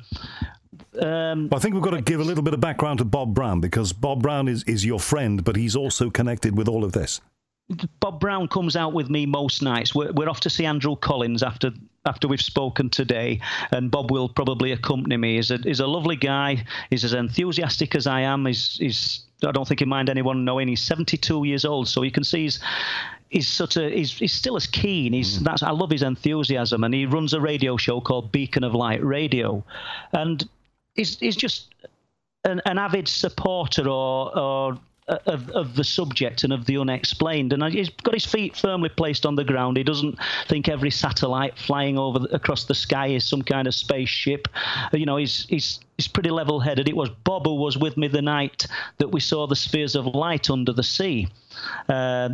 Um, well, I think we've got to give a little bit of background to Bob Brown, because Bob Brown is, is your friend, but he's also connected with all of this. Bob Brown comes out with me most nights. We're, we're off to see Andrew Collins after after we've spoken today, and Bob will probably accompany me. He's a, he's a lovely guy. He's as enthusiastic as I am. He's, he's I don't think he mind anyone knowing he's seventy-two years old, so you can see he's he's such a he's, he's still as keen. He's mm. that's I love his enthusiasm, and he runs a radio show called Beacon of Light Radio, and he's he's just an, an avid supporter or or. Of, of the subject and of the unexplained, and he's got his feet firmly placed on the ground. He doesn't think every satellite flying over the, across the sky is some kind of spaceship. You know, he's he's he's pretty level-headed. It was Bob who was with me the night that we saw the spheres of light under the sea. Uh,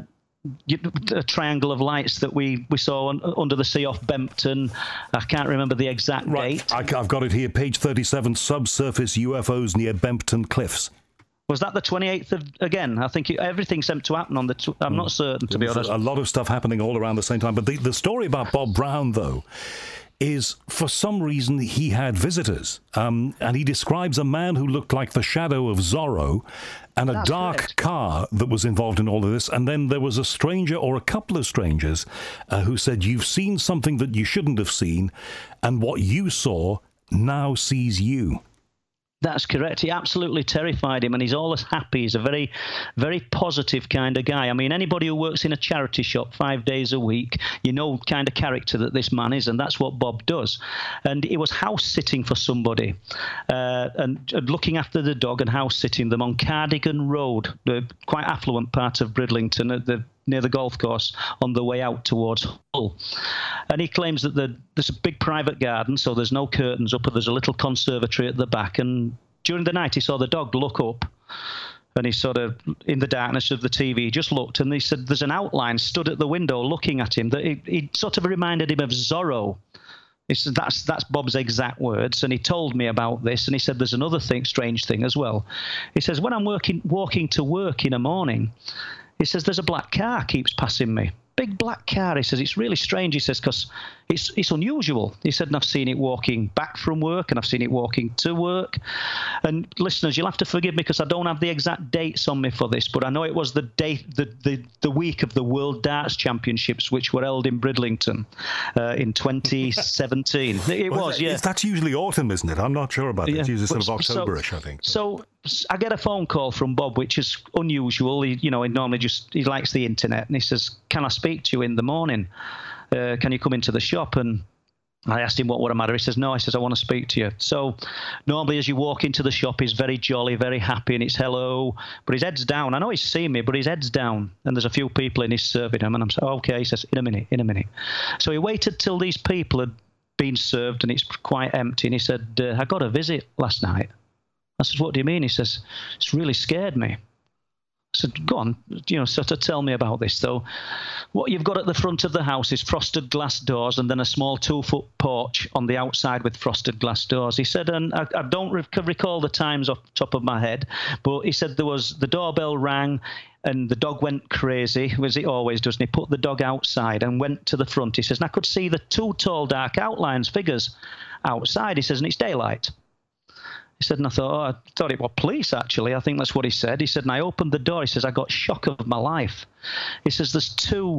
a triangle of lights that we, we saw on, under the sea off Bempton. I can't remember the exact right. date. I, I've got it here, page thirty-seven, subsurface U F Os near Bempton Cliffs. Was that the twenty-eighth of, again? I think it, everything seemed to happen on the, tw- I'm not certain, to be honest. A lot of stuff happening all around the same time. But the, the story about Bob Brown, though, is for some reason he had visitors. Um, and he describes a man who looked like the shadow of Zorro and a That's dark correct. car that was involved in all of this. And then there was a stranger or a couple of strangers uh, who said, you've seen something that you shouldn't have seen, and what you saw now sees you. That's correct. He absolutely terrified him, and he's always happy. He's a very, very positive kind of guy. I mean, anybody who works in a charity shop five days a week, you know kind of character that this man is, and that's what Bob does. And he was house-sitting for somebody uh, and, and looking after the dog and house-sitting them on Cardigan Road, the quite affluent part of Bridlington, at the near the golf course on the way out towards Hull. And he claims that the, there's a big private garden, so there's no curtains up, but there's a little conservatory at the back. And during the night, he saw the dog look up, and he sort of, in the darkness of the T V, just looked, and he said there's an outline stood at the window looking at him that he, he sort of reminded him of Zorro. He said, that's, that's Bob's exact words, and he told me about this, and he said there's another thing, strange thing as well. He says, when I'm working, walking to work in the morning, he says, there's a black car keeps passing me. Big black car. He says, it's really strange. He says, because it's it's unusual. He said, and I've seen it walking back from work, and I've seen it walking to work. And listeners, you'll have to forgive me because I don't have the exact dates on me for this, but I know it was the day, the the, the week of the World Darts Championships, which were held in Bridlington uh, in twenty seventeen. It well, was, yeah. That's usually autumn, isn't it? I'm not sure about it. Yeah. It's usually sort of Octoberish, so, I think. So I get a phone call from Bob, which is unusual. He, you know, he normally just, he likes the internet, and he says, can I speak to you in the morning? Uh, can you come into the shop? And I asked him what would matter. He says, no. He says, I want to speak to you. So normally as you walk into the shop, he's very jolly, very happy, and it's hello, but his head's down. I know he's seen me, but his head's down, and there's a few people in his serving him, and I'm saying, okay. He says, in a minute, in a minute. So he waited till these people had been served, and it's quite empty, and he said, uh, I got a visit last night. I said, what do you mean? He says, it's really scared me. I said, go on, you know, sort of tell me about this, though. what you've got at the front of the house is frosted glass doors and then a small two-foot porch on the outside with frosted glass doors. He said, and I, I don't rec- recall the times off the top of my head, but he said there was the doorbell rang and the dog went crazy, as it always does, and he put the dog outside and went to the front. He says, and I could see the two tall dark outlines, figures outside. He says, and it's daylight. He said, and I thought, oh, I thought it was police, actually. I think that's what he said. He said, and I opened the door. He says, I got shock of my life. He says, there's two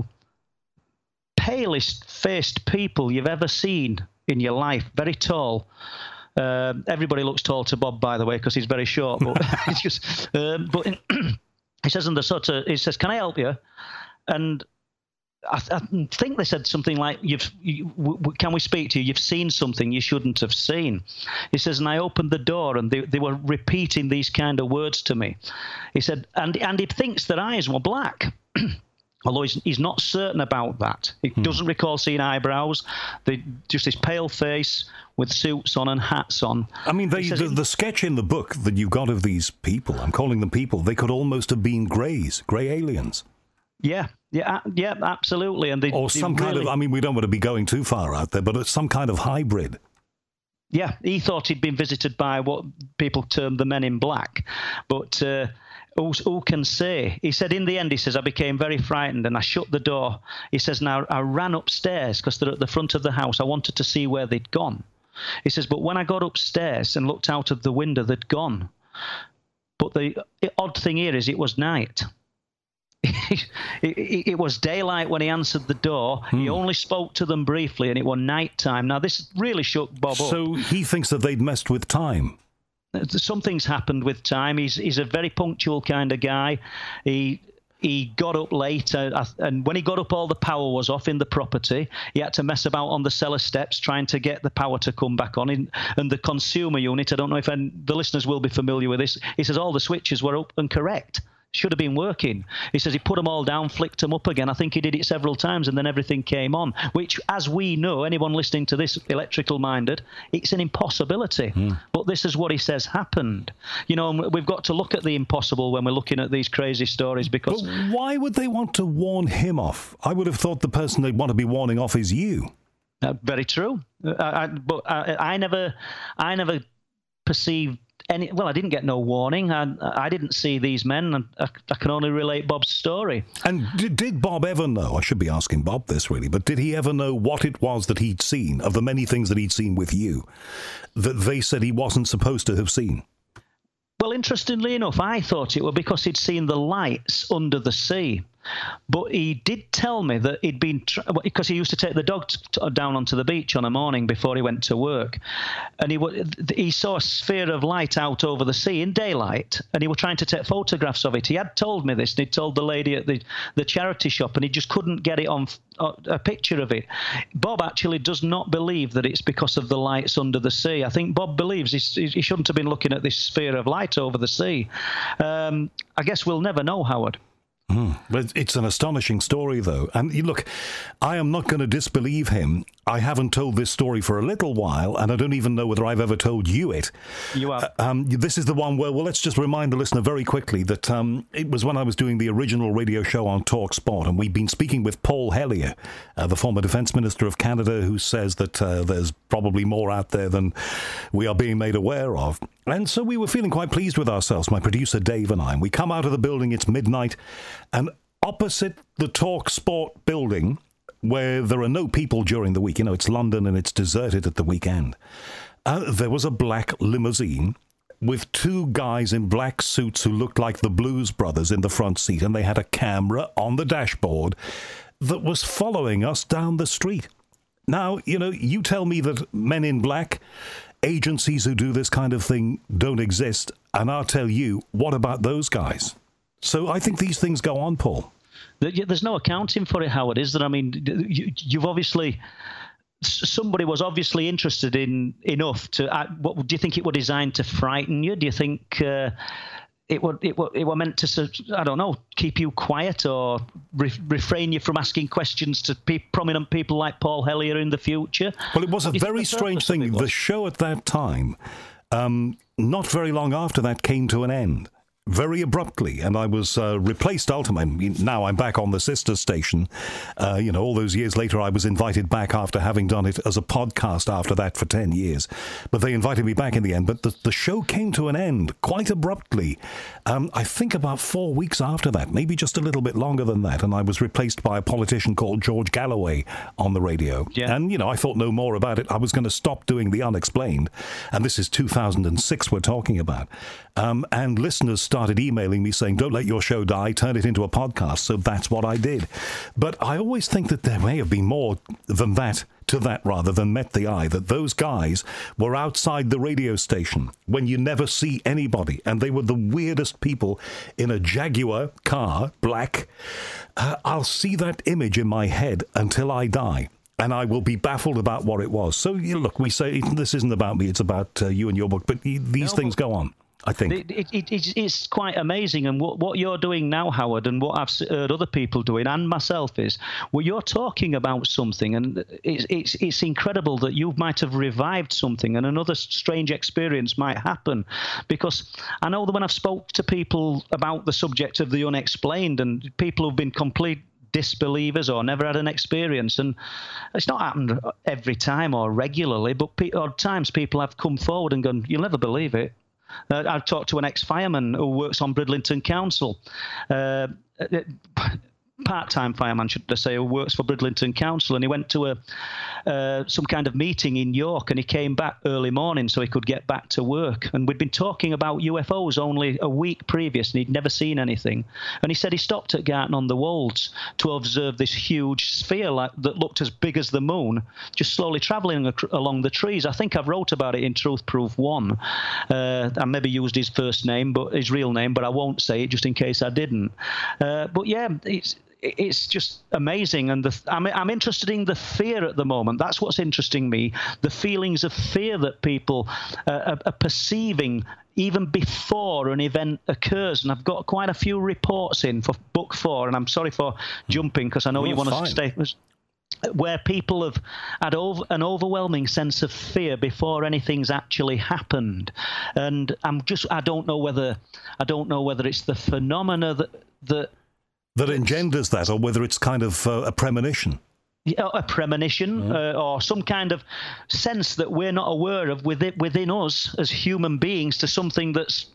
palest-faced people you've ever seen in your life, very tall. Uh, everybody looks tall to Bob, by the way, because he's very short. But it's just, um, but in, he says, and the sort of, he says, can I help you? And I, I think they said something like, "You've, you, w- can we speak to you? You've seen something you shouldn't have seen." He says, and I opened the door, and they, they were repeating these kind of words to me. He said, and, and he thinks their eyes were black. Although he's, he's not certain about that. He hmm. doesn't recall seeing eyebrows. They, just this pale face with suits on and hats on. I mean, they, the, the sketch in the book that you got of these people, I'm calling them people, they could almost have been greys, grey aliens. Yeah, yeah, yeah, absolutely. And they, or some they kind really, of, I mean, we don't want to be going too far out there, but it's some kind of hybrid. Yeah, he thought he'd been visited by what people term the Men in Black. But uh, who, who can say? He said, in the end, he says, I became very frightened and I shut the door. He says, now I ran upstairs because they're at the front of the house. I wanted to see where they'd gone. He says, but when I got upstairs and looked out of the window, they'd gone. But the odd thing here is it was night. it, it, it was daylight when he answered the door. Hmm. He only spoke to them briefly, and it was night time. Now, this really shook Bob so up. So he thinks that they'd messed with time. Something's happened with time. He's he's a very punctual kind of guy. He he got up late, uh, and when he got up, all the power was off in the property. He had to mess about on the cellar steps trying to get the power to come back on. In, and the consumer unit, I don't know if any, the listeners will be familiar with this, he says all the switches were up and correct. Should have been working. He says he put them all down, flicked them up again. I think he did it several times, and then everything came on, which, as we know, anyone listening to this electrical-minded, it's an impossibility. Mm. But this is what he says happened. You know, we've got to look at the impossible when we're looking at these crazy stories, because... But why would they want to warn him off? I would have thought the person they'd want to be warning off is you. Uh, very true. Uh, I, but I, I never, I never perceived Any, well, I didn't get no warning. I, I didn't see these men, and I, I can only relate Bob's story. And did, did Bob ever know, I should be asking Bob this really, but did he ever know what it was that he'd seen, of the many things that he'd seen with you, that they said he wasn't supposed to have seen? Well, interestingly enough, I thought it was because he'd seen the lights under the sea. But he did tell me that he'd been, tra- because he used to take the dog t- t- down onto the beach on a morning before he went to work, and he w- he saw a sphere of light out over the sea in daylight, and he was trying to take photographs of it. He had told me this, and he'd told the lady at the, the charity shop, and he just couldn't get it on f- a picture of it. Bob actually does not believe that it's because of the lights under the sea. I think Bob believes he, he shouldn't have been looking at this sphere of light over the sea. Um, I guess we'll never know, Howard. Mm. But it's an astonishing story, though. And you look, I am not going to disbelieve him. I haven't told this story for a little while, and I don't even know whether I've ever told you it. You have. Uh, um, this is the one where, well, let's just remind the listener very quickly that um, it was when I was doing the original radio show on Talk Sport, and we'd been speaking with Paul Hellyer, uh, the former Defence Minister of Canada, who says that uh, there's probably more out there than we are being made aware of. And so we were feeling quite pleased with ourselves, my producer Dave and I. And we come out of the building, it's midnight, and opposite the Talk Sport building, where there are no people during the week, you know, it's London and it's deserted at the weekend, uh, there was a black limousine with two guys in black suits who looked like the Blues Brothers in the front seat, and they had a camera on the dashboard that was following us down the street. Now, you know, you tell me that Men in Black, agencies who do this kind of thing, don't exist, and I'll tell you, what about those guys? So I think these things go on, Paul. There's no accounting for it, Howard, is there? I mean, you, you've obviously... Somebody was obviously interested in enough to... Uh, what do you think it was designed to frighten you? Do you think uh, it were it were it were meant to, I don't know, keep you quiet or re- refrain you from asking questions to pe- prominent people like Paul Hellyer in the future? Well, it was a very strange thing. The show at that time, um, not very long after that, came to an end. very abruptly, and I was uh, replaced ultimately. Now I'm back on the sister station. Uh, you know, all those years later, I was invited back after having done it as a podcast after that for ten years. But they invited me back in the end. But the, the show came to an end quite abruptly. Um, I think about four weeks after that, maybe just a little bit longer than that, and I was replaced by a politician called George Galloway on the radio. Yeah. And, you know, I thought no more about it. I was going to stop doing The Unexplained. And this is two thousand six we're talking about. Um, and listeners started emailing me saying, don't let your show die, turn it into a podcast. So that's what I did. But I always think that there may have been more than that, to that rather, than met the eye, that those guys were outside the radio station when you never see anybody. And they were the weirdest people in a Jaguar car, black. Uh, I'll see that image in my head until I die. And I will be baffled about what it was. So, you look, we say this isn't about me, it's about uh, you and your book. But these no, things go on, I think. It, it, it, it's, it's quite amazing. And what, what you're doing now, Howard, and what I've heard other people doing, and myself, is, well, you're talking about something. And it's, it's, it's incredible that you might have revived something and another strange experience might happen. Because I know that when I've spoke to people about the subject of the unexplained, and people who've been complete disbelievers or never had an experience, and it's not happened every time or regularly, but pe- or times people have come forward and gone, you'll never believe it. Uh, I've talked to an ex-fireman who works on Bridlington Council, uh, part-time fireman, should I say, who works for Bridlington Council, and he went to a uh, some kind of meeting in York, and he came back early morning so he could get back to work. And we'd been talking about U F Os only a week previous, and he'd never seen anything. And he said he stopped at Garton on the Wolds to observe this huge sphere like, that looked as big as the moon, just slowly travelling ac- along the trees. I think I've wrote about it in Truth Proof one. Uh, I maybe used his first name, but his real name, but I won't say it just in case I didn't. Uh, but yeah, it's It's just amazing, and the, I'm, I'm interested in the fear at the moment. That's what's interesting me, the feelings of fear that people uh, are, are perceiving even before an event occurs. And I've got quite a few reports in for book four, and I'm sorry for jumping because I know well, you want fine. to stay, where people have had over, an overwhelming sense of fear before anything's actually happened. And I'm just, I don't know whether, I don't know whether it's the phenomena that that. That engenders that, or whether it's kind of uh, a premonition. Yeah, a premonition, mm. uh, or some kind of sense that we're not aware of within, within us as human beings to something that's,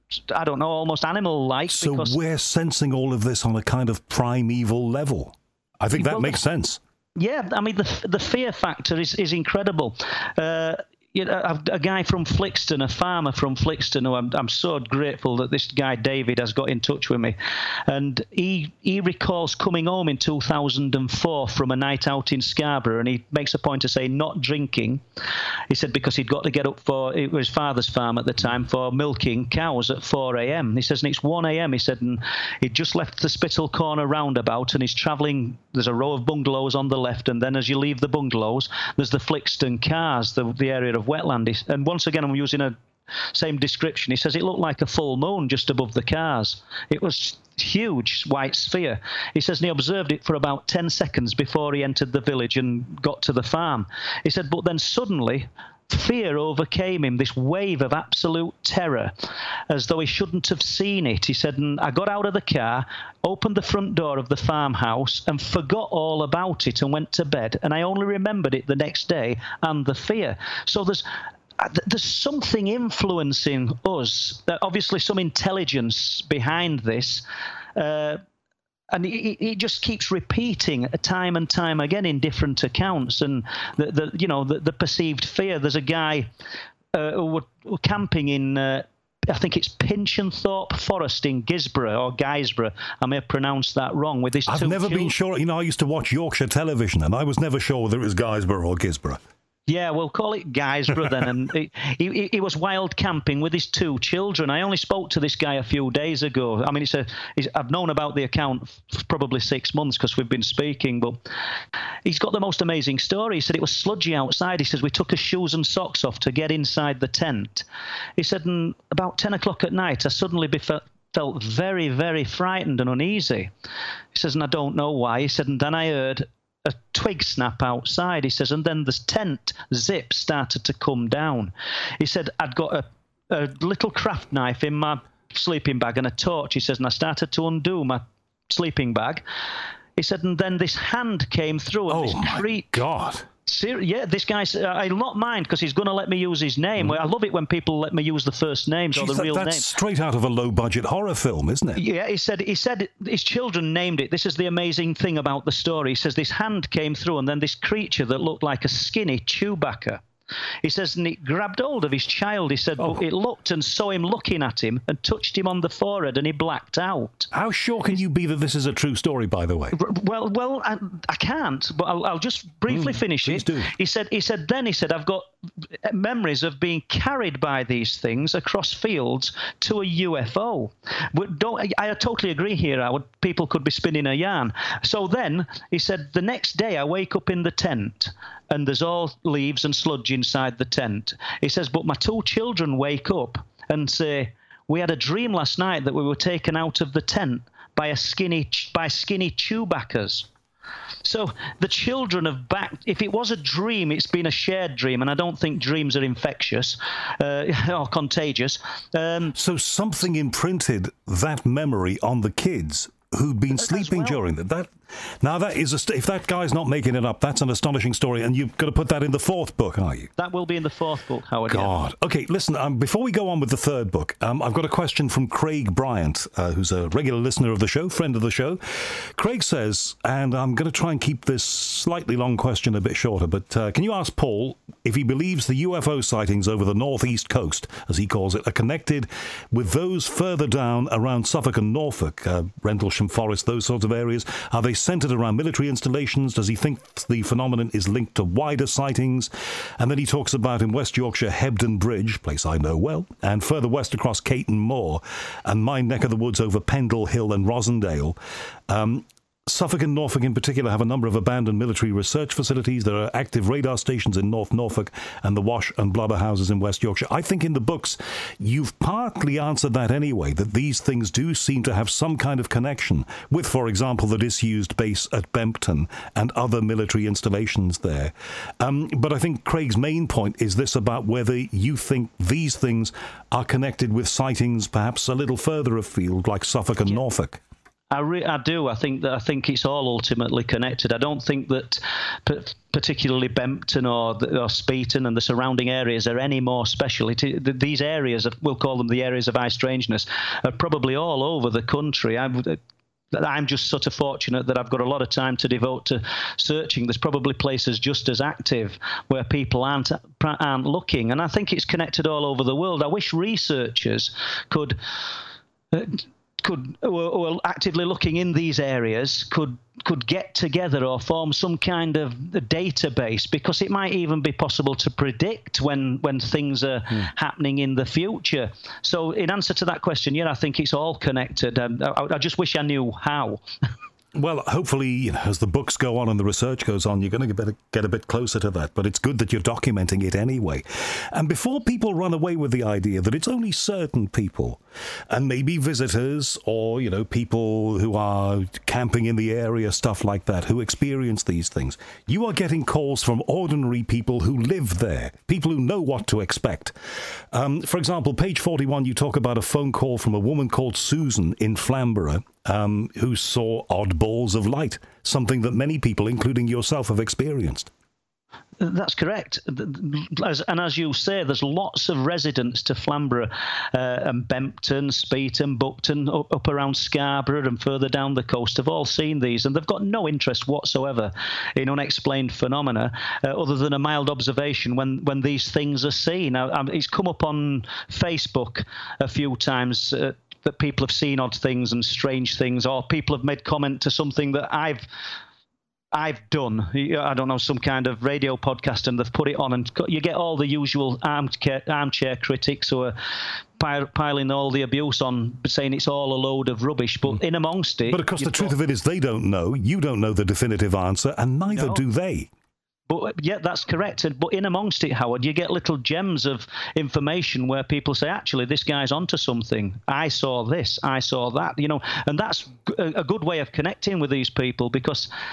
I don't know, almost animal-like. So because we're sensing all of this on a kind of primeval level. I think that well, makes sense. Yeah, I mean, the the fear factor is, is incredible. Uh, You know, a guy from Flixton, a farmer from Flixton, who I'm, I'm so grateful that this guy David has got in touch with me, and he he recalls coming home in two thousand four from a night out in Scarborough, and he makes a point to say not drinking. He said because he'd got to get up for, it was his father's farm at the time, for milking cows at four a.m. He says, and it's one a.m. He said, and he'd just left the Spittal Corner roundabout, and he's travelling. There's a row of bungalows on the left, and then as you leave the bungalows, there's the Flixton cars, the the area of wetland. And once again, I'm using a same description. He says it looked like a full moon just above the cars. It was huge white sphere. He says, and he observed it for about ten seconds before he entered the village and got to the farm. He said, but then suddenly fear overcame him, this wave of absolute terror, as though he shouldn't have seen it. He said, and I got out of the car, opened the front door of the farmhouse and forgot all about it and went to bed, and I only remembered it the next day and the fear. So there's there's something influencing us, obviously some intelligence behind this, uh, and he, he just keeps repeating time and time again in different accounts. And the, the you know the, the perceived fear. There's a guy uh, who were, were camping in, uh, I think it's Pinchenthorpe Forest in Gisborough or Guisborough. I may have pronounced that wrong. With his I've two never children. been sure. You know, I used to watch Yorkshire television, and I was never sure whether it was Guisborough or Gisborough. Yeah, we'll call it Guisborough then. And he, he, he was wild camping with his two children. I only spoke to this guy a few days ago. I mean, it's a, it's, I've known about the account for probably six months because we've been speaking, but he's got the most amazing story. He said it was sludgy outside. He says we took his shoes and socks off to get inside the tent. He said, and about ten o'clock at night, I suddenly befelt felt very, very frightened and uneasy. He says, and I don't know why. He said, and then I heard a twig snap outside. He says, and then the tent zip started to come down. He said, I'd got a, a little craft knife in my sleeping bag and a torch. He says, and I started to undo my sleeping bag. He said, and then this hand came through. And oh, this my creak, God. Ser- yeah, this guy, I'll not mind because he's going to let me use his name. Mm. I love it when people let me use the first names Jeez, or the that, real that's name. That's straight out of a low-budget horror film, isn't it? Yeah, he said he said his children named it. This is the amazing thing about the story. He says this hand came through and then this creature that looked like a skinny Chewbacca. He says, and it grabbed hold of his child. He said, oh. but it looked and saw him looking at him and touched him on the forehead and he blacked out. How sure can you be that this is a true story, by the way? Well, well, I, I can't, but I'll, I'll just briefly mm, finish please it. Do. He said, he said, then he said, I've got memories of being carried by these things across fields to a U F O. But don't, I, I totally agree here, Howard. People could be spinning a yarn. So then he said, the next day I wake up in the tent and there's all leaves and sludge inside the tent. He says, but my two children wake up and say, we had a dream last night that we were taken out of the tent by a skinny by skinny Chewbaccas. So the children have back. If it was a dream, it's been a shared dream, and I don't think dreams are infectious uh, or contagious. Um, so something imprinted that memory on the kids who'd been sleeping well. during that. That now that is a st- if that guy's not making it up, that's an astonishing story, and you've got to put that in the fourth book, are you? That will be in the fourth book, Howard. God. Yeah. Okay, listen. Um, before we go on with the third book, um, I've got a question from Craig Bryant, uh, who's a regular listener of the show, friend of the show. Craig says, and I'm going to try and keep this slightly long question a bit shorter, but uh, can you ask Paul if he believes the U F O sightings over the northeast coast, as he calls it, are connected with those further down around Suffolk and Norfolk, uh, Rendlesham Forest, those sorts of areas? Are they centred around military installations? Does he think the phenomenon is linked to wider sightings? And then he talks about in West Yorkshire, Hebden Bridge, place I know well, and further west across Caton Moor, and my neck of the woods over Pendle Hill and Rosendale. Um, Suffolk and Norfolk in particular have a number of abandoned military research facilities. There are active radar stations in North Norfolk and the Wash and Blubber houses in West Yorkshire. I think in the books you've partly answered that anyway, that these things do seem to have some kind of connection with, for example, the disused base at Bempton and other military installations there. Um, but I think Craig's main point is this about whether you think these things are connected with sightings perhaps a little further afield, like Suffolk and yeah. Norfolk. I, re- I do. I think that I think it's all ultimately connected. I don't think that p- particularly Bempton or, or Speeton and the surrounding areas are any more special. It, these areas, of, we'll call them the areas of high strangeness, are probably all over the country. I've, I'm just sort of fortunate that I've got a lot of time to devote to searching. There's probably places just as active where people aren't aren't looking, and I think it's connected all over the world. I wish researchers could. Uh, could who are actively looking in these areas could could get together or form some kind of database, because it might even be possible to predict when when things are hmm. happening in the future. So in answer to that question, yeah, I think it's all connected. Um, I, I just wish I knew how. Well, hopefully, you know, as the books go on and the research goes on, you're going to get, get a bit closer to that. But it's good that you're documenting it anyway. And before people run away with the idea that it's only certain people, and maybe visitors or, you know, people who are camping in the area, stuff like that, who experience these things, you are getting calls from ordinary people who live there, people who know what to expect. Um, for example, page forty-one, you talk about a phone call from a woman called Susan in Flamborough, Um, who saw odd balls of light, something that many people, including yourself, have experienced. That's correct. As, and as you say, there's lots of residents to Flamborough uh, and Bempton, Speeton, Buckton, up, up around Scarborough and further down the coast have all seen these, and they've got no interest whatsoever in unexplained phenomena uh, other than a mild observation when, when these things are seen. Now, um, it's come up on Facebook a few times uh, that people have seen odd things and strange things, or people have made comment to something that I've I've done. I don't know, some kind of radio podcast, and they've put it on, and you get all the usual armchair, armchair critics who are piling all the abuse on, saying it's all a load of rubbish. But mm. in amongst it... But of course, the truth got... of it is they don't know. You don't know the definitive answer, and neither no. do they. But yeah, that's correct. But in amongst it, Howard, you get little gems of information where people say, actually, this guy's onto something. I saw this, I saw that, you know, and that's a good way of connecting with these people, because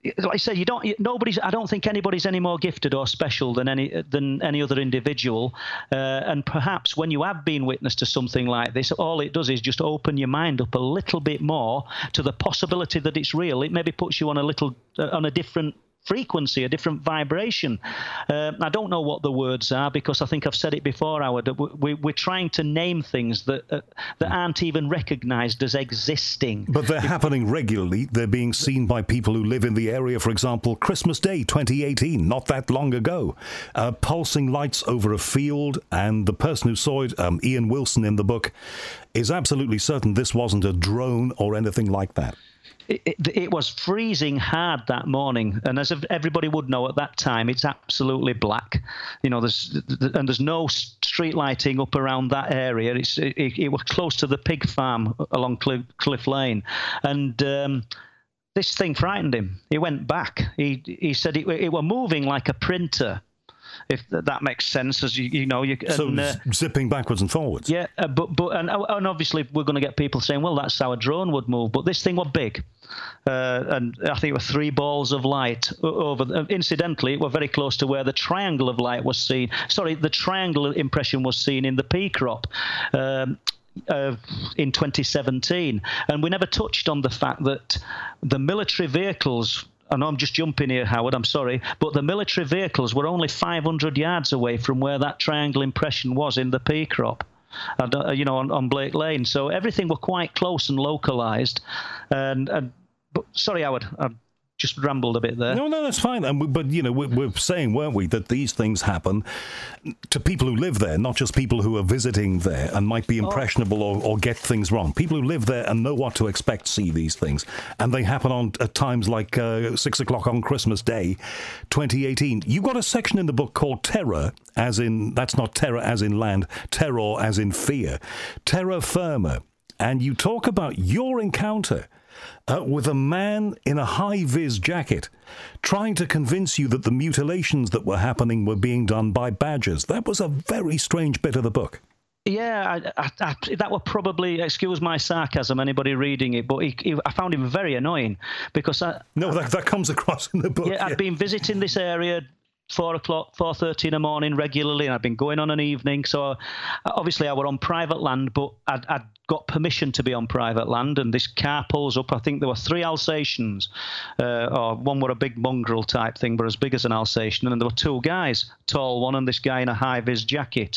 like I said, you don't. Nobody's. I don't think anybody's any more gifted or special than any than any other individual. Uh, and perhaps when you have been witness to something like this, all it does is just open your mind up a little bit more to the possibility that it's real. It maybe puts you on a little uh, on a different frequency, a different vibration. Uh, I don't know what the words are because I think I've said it before, Howard. We, we're trying to name things that uh, that aren't even recognised as existing. But they're happening regularly. They're being seen by people who live in the area. For example, Christmas Day twenty eighteen, not that long ago. Uh, pulsing lights over a field, and the person who saw it, um, Ian Wilson in the book, is absolutely certain this wasn't a drone or anything like that. It, it, it was freezing hard that morning, and as everybody would know at that time, it's absolutely black. You know, there's and there's no street lighting up around that area. It's it, it was close to the pig farm along Cliff, Cliff Lane, and um, this thing frightened him. He went back. He he said it, it were moving like a printer. If that makes sense, as you, you know, you so and, uh, zipping backwards and forwards. Yeah, uh, but but and, and obviously we're going to get people saying, well, that's how a drone would move. But this thing was big, uh, and I think it were three balls of light over. The, incidentally, it were very close to where the triangle of light was seen. Sorry, the triangle impression was seen in the pea crop. Um, Uh, in twenty seventeen, and we never touched on the fact that the military vehicles, I know I'm just jumping here, Howard, I'm sorry, but the military vehicles were only five hundred yards away from where that triangle impression was in the pea crop, uh, you know, on, on Blake Lane. So everything were quite close and localised. And, and but sorry, Howard, I'm just rambled a bit there. No, no, that's fine. And we, but, you know, we, we're saying, weren't we, that these things happen to people who live there, not just people who are visiting there and might be impressionable or, or get things wrong. People who live there and know what to expect see these things. And they happen on at times like uh, six o'clock on Christmas Day, twenty eighteen. You've got a section in the book called Terror, as in, that's not terror as in land, terror as in fear, terra firma. And you talk about your encounter Uh, with a man in a high-vis jacket trying to convince you that the mutilations that were happening were being done by badgers. That was a very strange bit of the book. Yeah, I, I, I, that would probably, excuse my sarcasm, anybody reading it, but he, he, I found him very annoying because I... No, that, that comes across in the book. Yeah, I'd yeah. been visiting this area four o'clock, four thirty in the morning regularly, and I'd been going on an evening. So obviously I were on private land, but I'd, I'd got permission to be on private land, and this car pulls up. I think there were three Alsatians, uh, or one were a big mongrel type thing, but as big as an Alsatian, and there were two guys, tall one and this guy in a high-vis jacket.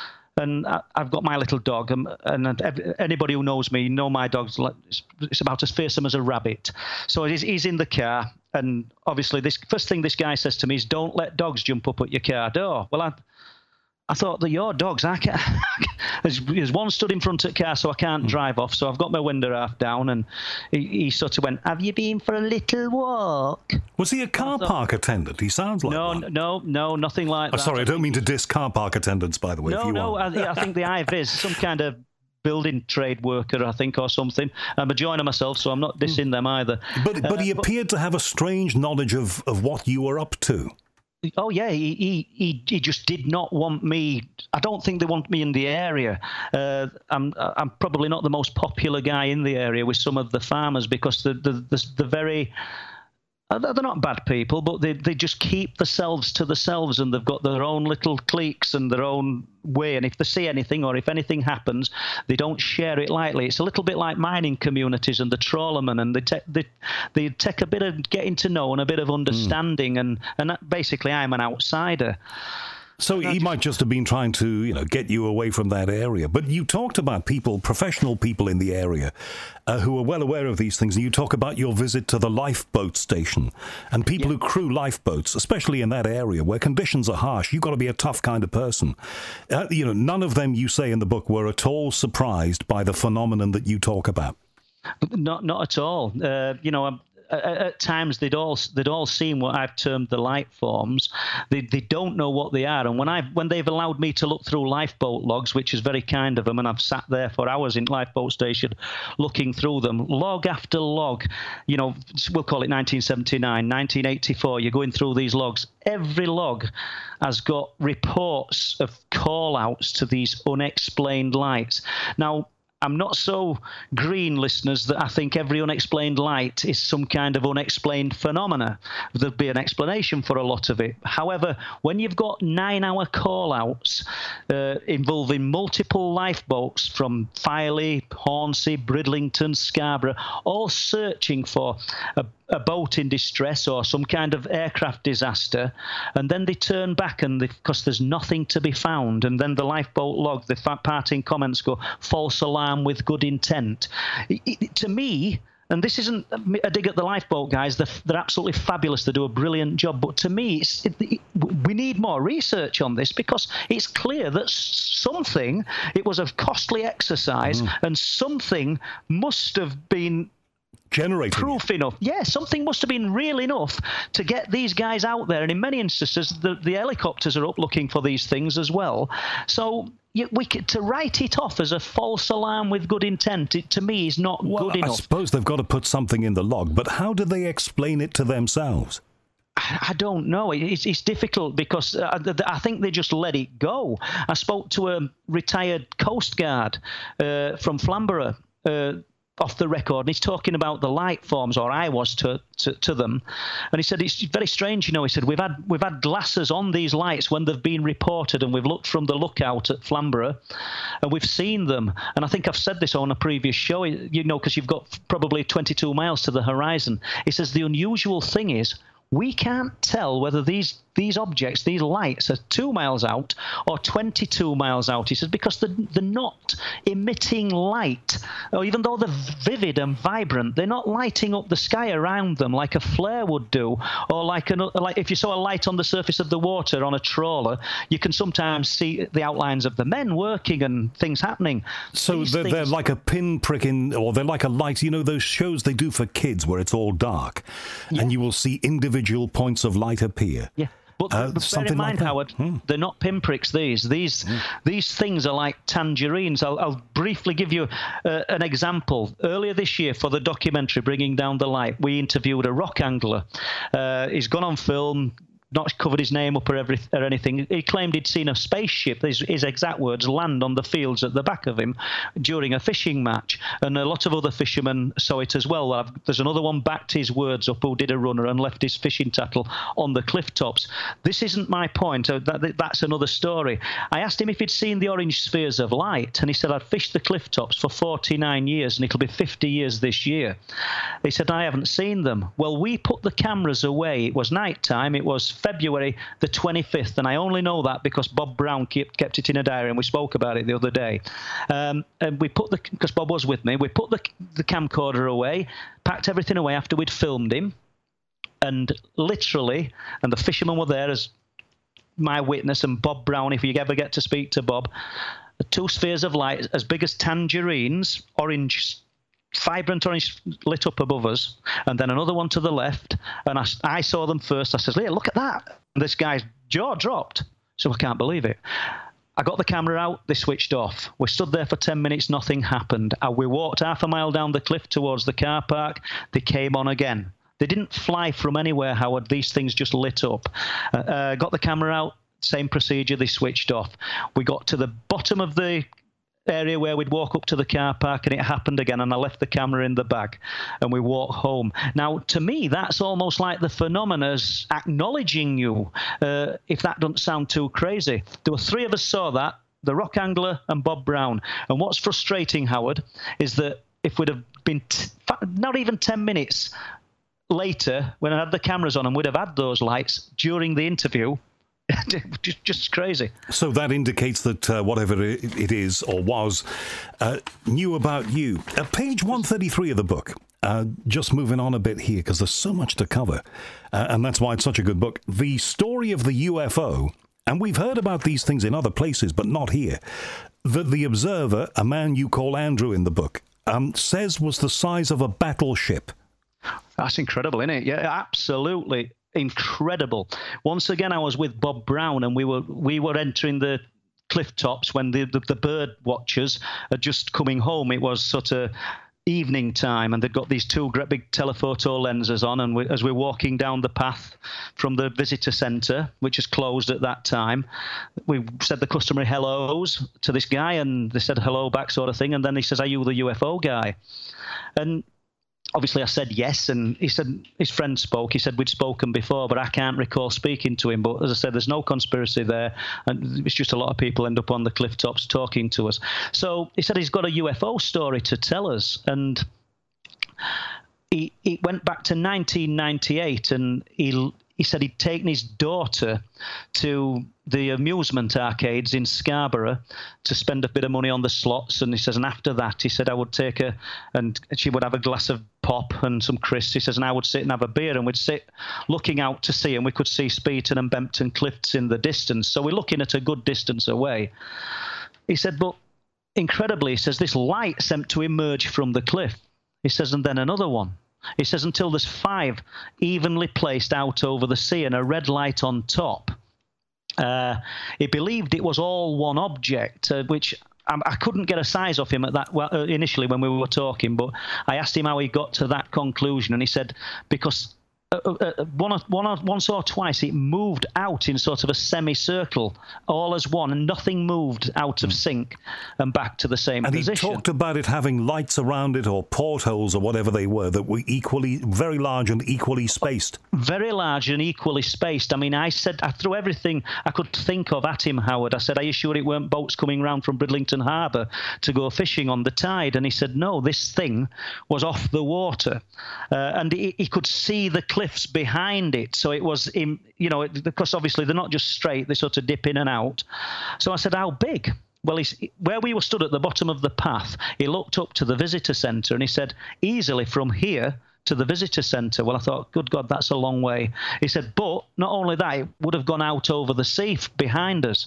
And I, I've got my little dog, and, and anybody who knows me, know my dog's like, it's about as fearsome as a rabbit. So he's, he's in the car, and obviously this first thing this guy says to me is, "Don't let dogs jump up at your car door." Well, I, I thought that your dogs, I can't. there's, there's one stood in front of the car, so I can't mm. drive off. So I've got my window half down, and he, he sort of went, "Have you been for a little walk?" Was he a car thought, park attendant? He sounds like no, one. no, no, nothing like oh, that. Sorry, I don't mean to diss car park attendants, by the way. No, if you no, want. I, I think the I V is some kind of building trade worker, I think, or something. I'm a joiner myself, so I'm not dissing mm. them either. But but uh, he appeared but, to have a strange knowledge of, of what you were up to. Oh yeah, he, he he he just did not want me. I don't think they want me in the area. Uh, I'm I'm probably not the most popular guy in the area with some of the farmers because the the the, the very. They're not bad people, but they, they just keep themselves to themselves, and they've got their own little cliques and their own way. And if they see anything or if anything happens, they don't share it lightly. It's a little bit like mining communities and the trawlermen, and they take they, they take a bit of getting to know and a bit of understanding. Mm. And and that, basically, I'm an outsider. So he might just have been trying to, you know, get you away from that area. But you talked about people, professional people in the area uh, who are well aware of these things. And you talk about your visit to the lifeboat station and people yeah. who crew lifeboats, especially in that area where conditions are harsh. You've got to be a tough kind of person. Uh, you know, none of them, you say in the book, were at all surprised by the phenomenon that you talk about. Not, not at all. Uh, you know, I'm, At times, they'd all they'd all seen what I've termed the light forms. They they don't know what they are, and when I when they've allowed me to look through lifeboat logs, which is very kind of them, and I've sat there for hours in lifeboat station looking through them, log after log. You know, we'll call it nineteen seventy-nine, nineteen eighty-four. You're going through these logs. Every log has got reports of call-outs to these unexplained lights. Now, I'm not so green, listeners, that I think every unexplained light is some kind of unexplained phenomena. There'd be an explanation for a lot of it. However, when you've got nine-hour call-outs uh, involving multiple lifeboats from Filey, Hornsey, Bridlington, Scarborough, all searching for a a boat in distress or some kind of aircraft disaster, and then they turn back and because there's nothing to be found, and then the lifeboat log, the parting comments go, false alarm with good intent. It, it, to me, and this isn't a dig at the lifeboat guys, they're, they're absolutely fabulous, they do a brilliant job, but to me, it's, it, it, we need more research on this, because it's clear that something, it was a costly exercise, mm. and something must have been generating proof enough. Yeah, something must have been real enough to get these guys out there. And in many instances, the, the helicopters are up looking for these things as well. So you, we could, to write it off as a false alarm with good intent, it, to me, is not well, good enough. I suppose they've got to put something in the log, but how do they explain it to themselves? I don't know. It's, it's difficult because I think they just let it go. I spoke to a retired Coast Guard uh, from Flamborough uh, off the record, and he's talking about the light forms, or I was to, to to them, and he said it's very strange. You know, he said we've had we've had glasses on these lights when they've been reported, and we've looked from the lookout at Flamborough, and we've seen them. And I think I've said this on a previous show. You know, because you've got probably twenty-two miles to the horizon. He says the unusual thing is we can't tell whether these these objects, these lights, are two miles out or twenty-two miles out. He says because they're, they're not emitting light, or even though they're vivid and vibrant, they're not lighting up the sky around them like a flare would do, or like an, like if you saw a light on the surface of the water on a trawler, you can sometimes see the outlines of the men working and things happening. So they're, things... they're like a pinprick in, or they're like a light. You know those shows they do for kids where it's all dark, yeah. and you will see individual points of light appear. Yeah. But, uh, but bear in mind, like Howard, hmm. they're not pinpricks, these. These hmm. these things are like tangerines. I'll, I'll briefly give you uh, an example. Earlier this year, for the documentary Bringing Down the Light, we interviewed a rock angler. Uh, he's gone on film, not covered his name up or, every, or anything. He claimed he'd seen a spaceship, his, his exact words, land on the fields at the back of him during a fishing match. And a lot of other fishermen saw it as well. I've, there's another one backed his words up who did a runner and left his fishing tackle on the cliff tops. This isn't my point. That, that's another story. I asked him if he'd seen the orange spheres of light, and he said, I'd fished the cliff tops for forty-nine years, and it'll be fifty years this year. He said, I haven't seen them. Well, we put the cameras away. It was night time. It was February the twenty-fifth, and I only know that because Bob Brown kept, kept it in a diary, and we spoke about it the other day. Um, and we put the, because Bob was with me, we put the, the camcorder away, packed everything away after we'd filmed him, and literally, and the fishermen were there as my witness, and Bob Brown, if you ever get to speak to Bob, the two spheres of light as big as tangerines, orange, vibrant orange, lit up above us, and then another one to the left, and I, I saw them first. I said, Leah, look at that. And this guy's jaw dropped, so I can't believe it. I got the camera out, they switched off. We stood there for ten minutes, nothing happened. Uh, we walked half a mile down the cliff towards the car park, they came on again. They didn't fly from anywhere, Howard, these things just lit up. Uh, uh, got the camera out, same procedure, they switched off. We got to the bottom of the area where we'd walk up to the car park, and it happened again, and I left the camera in the bag and we walked home. Now, to me, that's almost like the phenomena's acknowledging you, uh, if that doesn't sound too crazy. There were three of us saw that, the rock angler and Bob Brown. And what's frustrating, Howard, is that if we'd have been t- not even ten minutes later, when I had the cameras on and we'd have had those lights during the interview, just, just crazy. So that indicates that uh, whatever it is or was uh, knew about you. Uh, page one thirty-three of the book. Uh, just moving on a bit here because there's so much to cover, uh, and that's why it's such a good book. The story of the U F O, and we've heard about these things in other places, but not here. That the observer, a man you call Andrew in the book, um, says was the size of a battleship. That's incredible, isn't it? Yeah, absolutely. Incredible. Once again, I was with Bob Brown, and we were we were entering the cliff tops when the, the, the bird watchers are just coming home. It was sort of evening time, and they'd got these two great big telephoto lenses on, and we, as we're walking down the path from the visitor centre, which is closed at that time, we said the customary hellos to this guy, and they said hello back sort of thing, and then he says, "Are you the U F O guy?" And obviously I said yes, and he said his friend spoke. He said we'd spoken before, but I can't recall speaking to him. But as I said, there's no conspiracy there, and it's just a lot of people end up on the cliff tops talking to us. So he said he's got a U F O story to tell us, and he, he went back to nineteen ninety-eight, and he he said he'd taken his daughter to the amusement arcades in Scarborough to spend a bit of money on the slots. And he says, and after that, he said, I would take her and she would have a glass of pop and some crisps. He says, and I would sit and have a beer, and we'd sit looking out to sea, and we could see Speeton and Bempton Cliffs in the distance. So we're looking at a good distance away. He said, but incredibly, he says, this light seemed to emerge from the cliff. He says, and then another one. He says, until there's five evenly placed out over the sea and a red light on top. Uh, he believed it was all one object, uh, which I, I couldn't get a size off him at that well, uh, initially when we were talking, but I asked him how he got to that conclusion, and he said because uh, uh, one, or, one or, once or twice it moved out in sort of a semicircle, all as one, and nothing moved out of sync and back to the same and position. And he talked about it having lights around it, or portholes or whatever they were, that were equally, very large and equally spaced. Very large and equally spaced. I mean, I said, I threw everything I could think of at him, Howard. I said, are you sure it weren't boats coming round from Bridlington Harbour to go fishing on the tide? And he said, no, this thing was off the water. Uh, and he, he could see the cliffs behind it. So it was, in, you know, it, because obviously they're not just straight, they sort of dip in and out. So I said, how big? Well, he's, where we were stood at the bottom of the path, he looked up to the visitor centre and he said, easily from here to the visitor centre. Well, I thought, good God, that's a long way. He said, but not only that, it would have gone out over the sea behind us.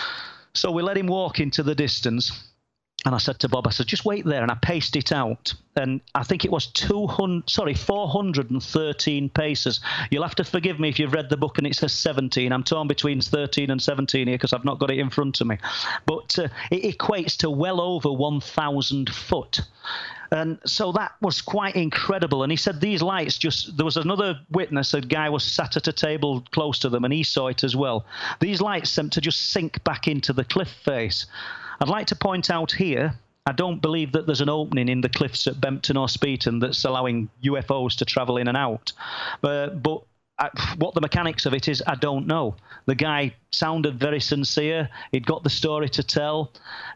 So we let him walk into the distance. And I said to Bob, I said, just wait there. And I paced it out. And I think it was two hundred, sorry, four hundred thirteen paces. You'll have to forgive me if you've read the book and it says seventeen. I'm torn between thirteen and seventeen here because I've not got it in front of me. But uh, it equates to well over one thousand foot. And so that was quite incredible. And he said these lights just, there was another witness, a guy was sat at a table close to them, and he saw it as well. These lights seemed to just sink back into the cliff face. I'd like to point out here, I don't believe that there's an opening in the cliffs at Bempton or Speeton that's allowing U F Os to travel in and out. But, but I, what the mechanics of it is, I don't know. The guy sounded very sincere. He'd got the story to tell.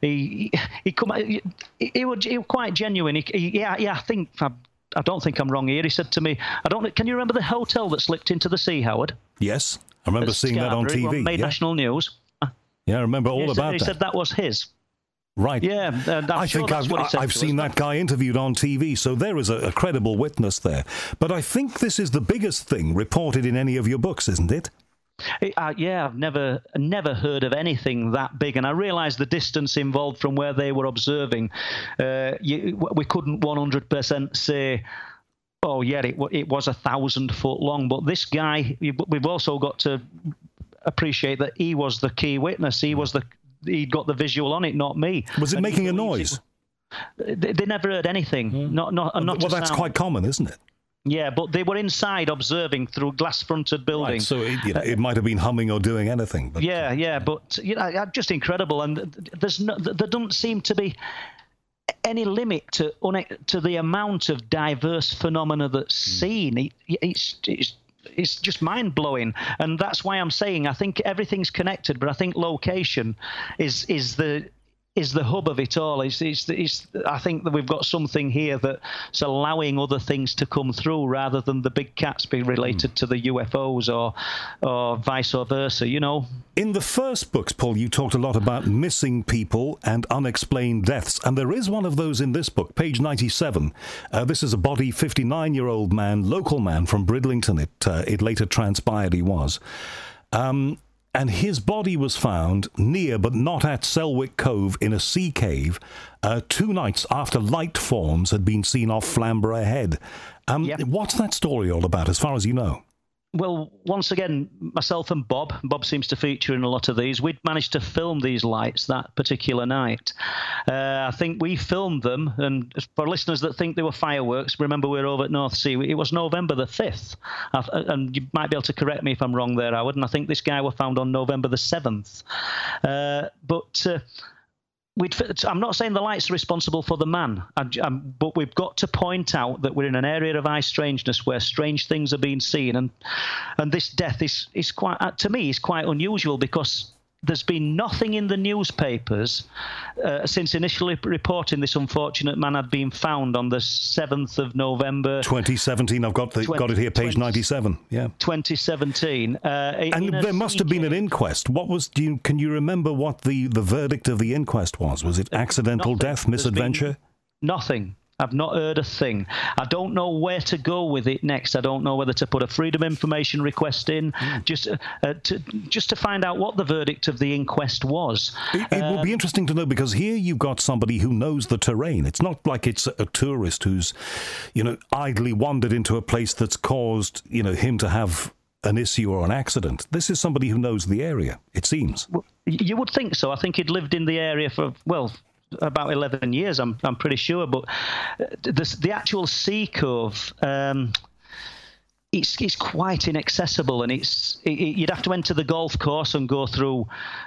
He he, he, come, he, he, was, he was quite genuine. He, he, yeah, yeah, I think I, I don't think I'm wrong here. He said to me, "I don't. Can you remember the hotel that slipped into the sea, Howard?" Yes, I remember seeing that on T V. Made yeah. national news. Yeah, I remember all he about said, that. He said that was his. Right. Yeah, uh, I sure think I've, I've seen that guy interviewed on T V, so there is a, a credible witness there. But I think this is the biggest thing reported in any of your books, isn't it? It, uh, yeah, I've never never heard of anything that big, and I realised the distance involved from where they were observing. Uh, you, we couldn't one hundred percent say, oh, yeah, it, it was a thousand foot long, but this guy, we've also got to appreciate that he was the key witness. He was the He'd got the visual on it, not me. Was it and making a noise? It, they, they never heard anything. Mm. Not, not, not well, that's sound. Quite common, isn't it? Yeah, but they were inside observing through a glass-fronted building. Right, so it, you know, it might have been humming or doing anything. But, yeah, yeah, but you know, just incredible. And there's no, there doesn't seem to be any limit to to the amount of diverse phenomena that's seen. It, it's, it's It's just mind-blowing, and that's why I'm saying I think everything's connected, but I think location is is the is the hub of it all. It's, it's, it's, I think that we've got something here that's allowing other things to come through rather than the big cats be related mm. to the U F Os or or vice versa, you know. In the first books, Paul, you talked a lot about missing people and unexplained deaths, and there is one of those in this book, page ninety-seven. Uh, this is a body fifty-nine-year-old man, local man from Bridlington. It, uh, it later transpired he was. Um... And his body was found near, but not at, Selwick Cove in a sea cave uh, two nights after light forms had been seen off Flamborough Head. Um, yep. What's that story all about, as far as you know? Well, once again, myself and Bob, Bob seems to feature in a lot of these, we'd managed to film these lights that particular night. Uh, I think we filmed them, and for listeners that think they were fireworks, remember we were over at North Sea, it was November the fifth. And you might be able to correct me if I'm wrong there, Howard, and I think this guy was found on November the seventh. Uh, but... Uh, We'd, I'm not saying the lights are responsible for the man, I, I'm, but we've got to point out that we're in an area of high strangeness where strange things are being seen, and and this death is is quite, to me, is quite unusual because there's been nothing in the newspapers uh, since initially reporting this unfortunate man had been found on the seventh of November. twenty seventeen, I've got, the, twenty, got it here, page twenty, ninety-seven. Yeah. twenty seventeen. Uh, and there must have been an inquest. What was, do you, can you remember what the, the verdict of the inquest was? Was it accidental nothing. death, misadventure? Nothing. I've not heard a thing. I don't know where to go with it next. I don't know whether to put a freedom of information request in, mm. just uh, to just to find out what the verdict of the inquest was. It, it um, would be interesting to know, because here you've got somebody who knows the terrain. It's not like it's a tourist who's, you know, idly wandered into a place that's caused, you know, him to have an issue or an accident. This is somebody who knows the area, it seems. Well, you would think so. I think he'd lived in the area for, well, about eleven years, I'm I'm pretty sure. But the the actual sea cove, um, it's it's quite inaccessible, and it's it, you'd have to enter the golf course and go through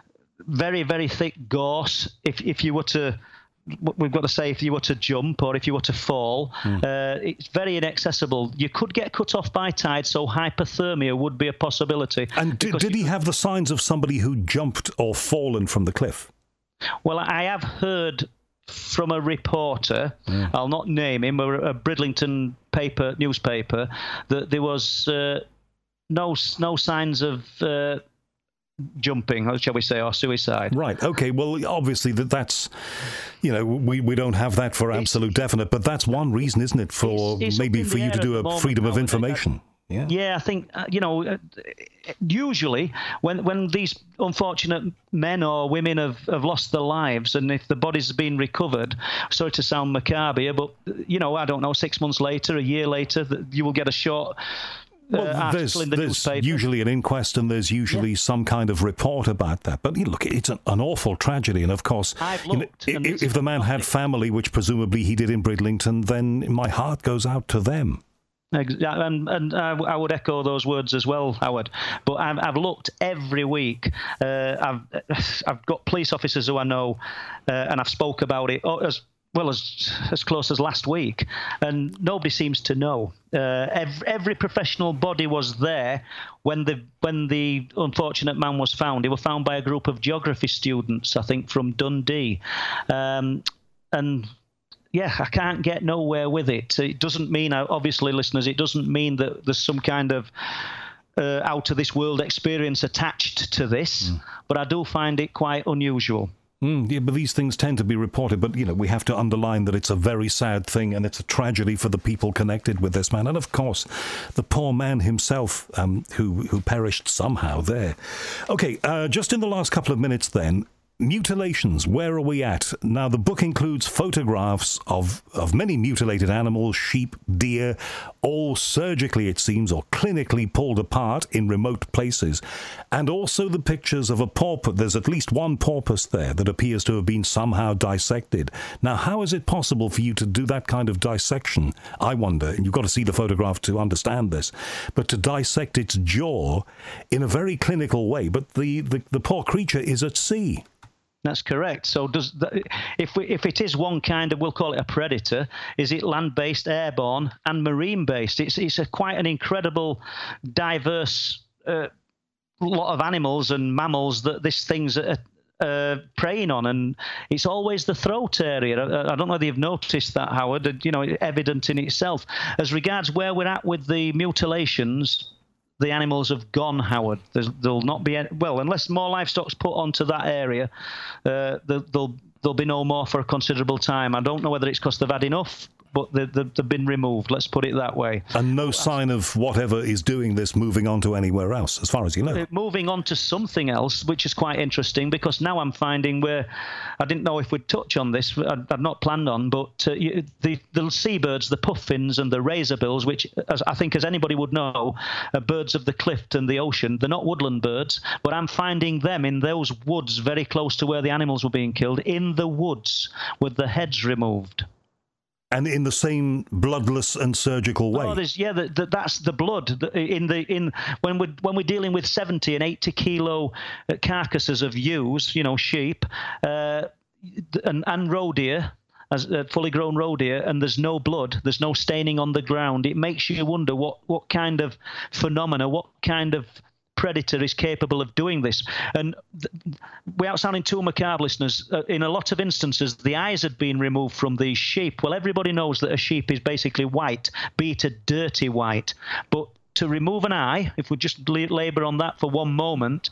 very very thick gorse if if you were to. We've got to say if you were to jump or if you were to fall, mm. uh, it's very inaccessible. You could get cut off by tide, so hypothermia would be a possibility. And did, did he have the signs of somebody who jumped or fallen from the cliff? Well, I have heard from a reporter, yeah. I'll not name him, a, a Bridlington paper newspaper, that there was uh, no no signs of uh, jumping, shall we say, or suicide. Right. Okay. Well, obviously that that's, you know, we, we don't have that for absolute it's, definite, but that's one reason, isn't it, for it's, it's maybe for you to do a freedom of information. Yeah. yeah, I think, uh, you know, uh, usually when when these unfortunate men or women have, have lost their lives, and if the body's been recovered, sorry to sound macabre, but, you know, I don't know, six months later, a year later, you will get a short uh, well, article there's, in the there's newspaper. usually an inquest, and there's usually yeah. some kind of report about that. But you look, it's an, an awful tragedy, and of course, I've looked, you know, if, if the man had family, which presumably he did in Bridlington, then my heart goes out to them. And, and I, I would echo those words as well, Howard. But I've, I've looked every week. Uh, I've I've got police officers who I know, uh, and I've spoke about it as well as as close as last week, and nobody seems to know. Uh, every, every professional body was there when the when the unfortunate man was found. He was found by a group of geography students, I think, from Dundee, um, and. Yeah, I can't get nowhere with it. It doesn't mean, obviously, listeners, it doesn't mean that there's some kind of uh, out-of-this-world experience attached to this, mm. but I do find it quite unusual. Mm, yeah, but these things tend to be reported, but, you know, we have to underline that it's a very sad thing, and it's a tragedy for the people connected with this man. And, of course, the poor man himself um, who, who perished somehow there. OK, uh, just in the last couple of minutes then, mutilations, where are we at? Now, the book includes photographs of, of many mutilated animals, sheep, deer, all surgically, it seems, or clinically pulled apart in remote places, and also the pictures of a porpoise. There's at least one porpoise there that appears to have been somehow dissected. Now, how is it possible for you to do that kind of dissection, I wonder, and you've got to see the photograph to understand this, but to dissect its jaw in a very clinical way, but the, the, the poor creature is at sea. That's correct. So, does the, if we, if it is one kind of, we'll call it a predator, is it land-based, airborne, and marine-based? It's it's a quite an incredible, diverse uh, lot of animals and mammals that this thing's uh, uh, preying on, and it's always the throat area. I, I don't know whether you've noticed that, Howard. You know, evident in itself. As regards where we're at with the mutilations, the animals have gone, Howard. There's, there'll not be any, well, unless more livestock's put onto that area, uh, there'll there'll be no more for a considerable time. I don't know whether it's because they've had enough but they, they, they've been removed. Let's put it that way. And no sign of whatever is doing this moving on to anywhere else, as far as you know. Moving on to something else, which is quite interesting, because now I'm finding where I didn't know if we'd touch on this. I'd, I'd not planned on, but uh, you, the the seabirds, the puffins and the razorbills, which as I think as anybody would know, are birds of the cliff and the ocean. They're not woodland birds, but I'm finding them in those woods very close to where the animals were being killed, in the woods with the heads removed. And in the same bloodless and surgical way. Oh, there's, yeah, the, the, that's the blood in the in when we when we're dealing with seventy and eighty kilo carcasses of ewes, you know, sheep, uh, and and roe deer, as uh, fully grown roe deer, and there's no blood, there's no staining on the ground. It makes you wonder what what kind of phenomena, what kind of predator is capable of doing this. And th- without sounding too macabre, listeners, uh, in a lot of instances, the eyes had been removed from these sheep. Well, everybody knows that a sheep is basically white, be it a dirty white. But to remove an eye, if we just labour on that for one moment,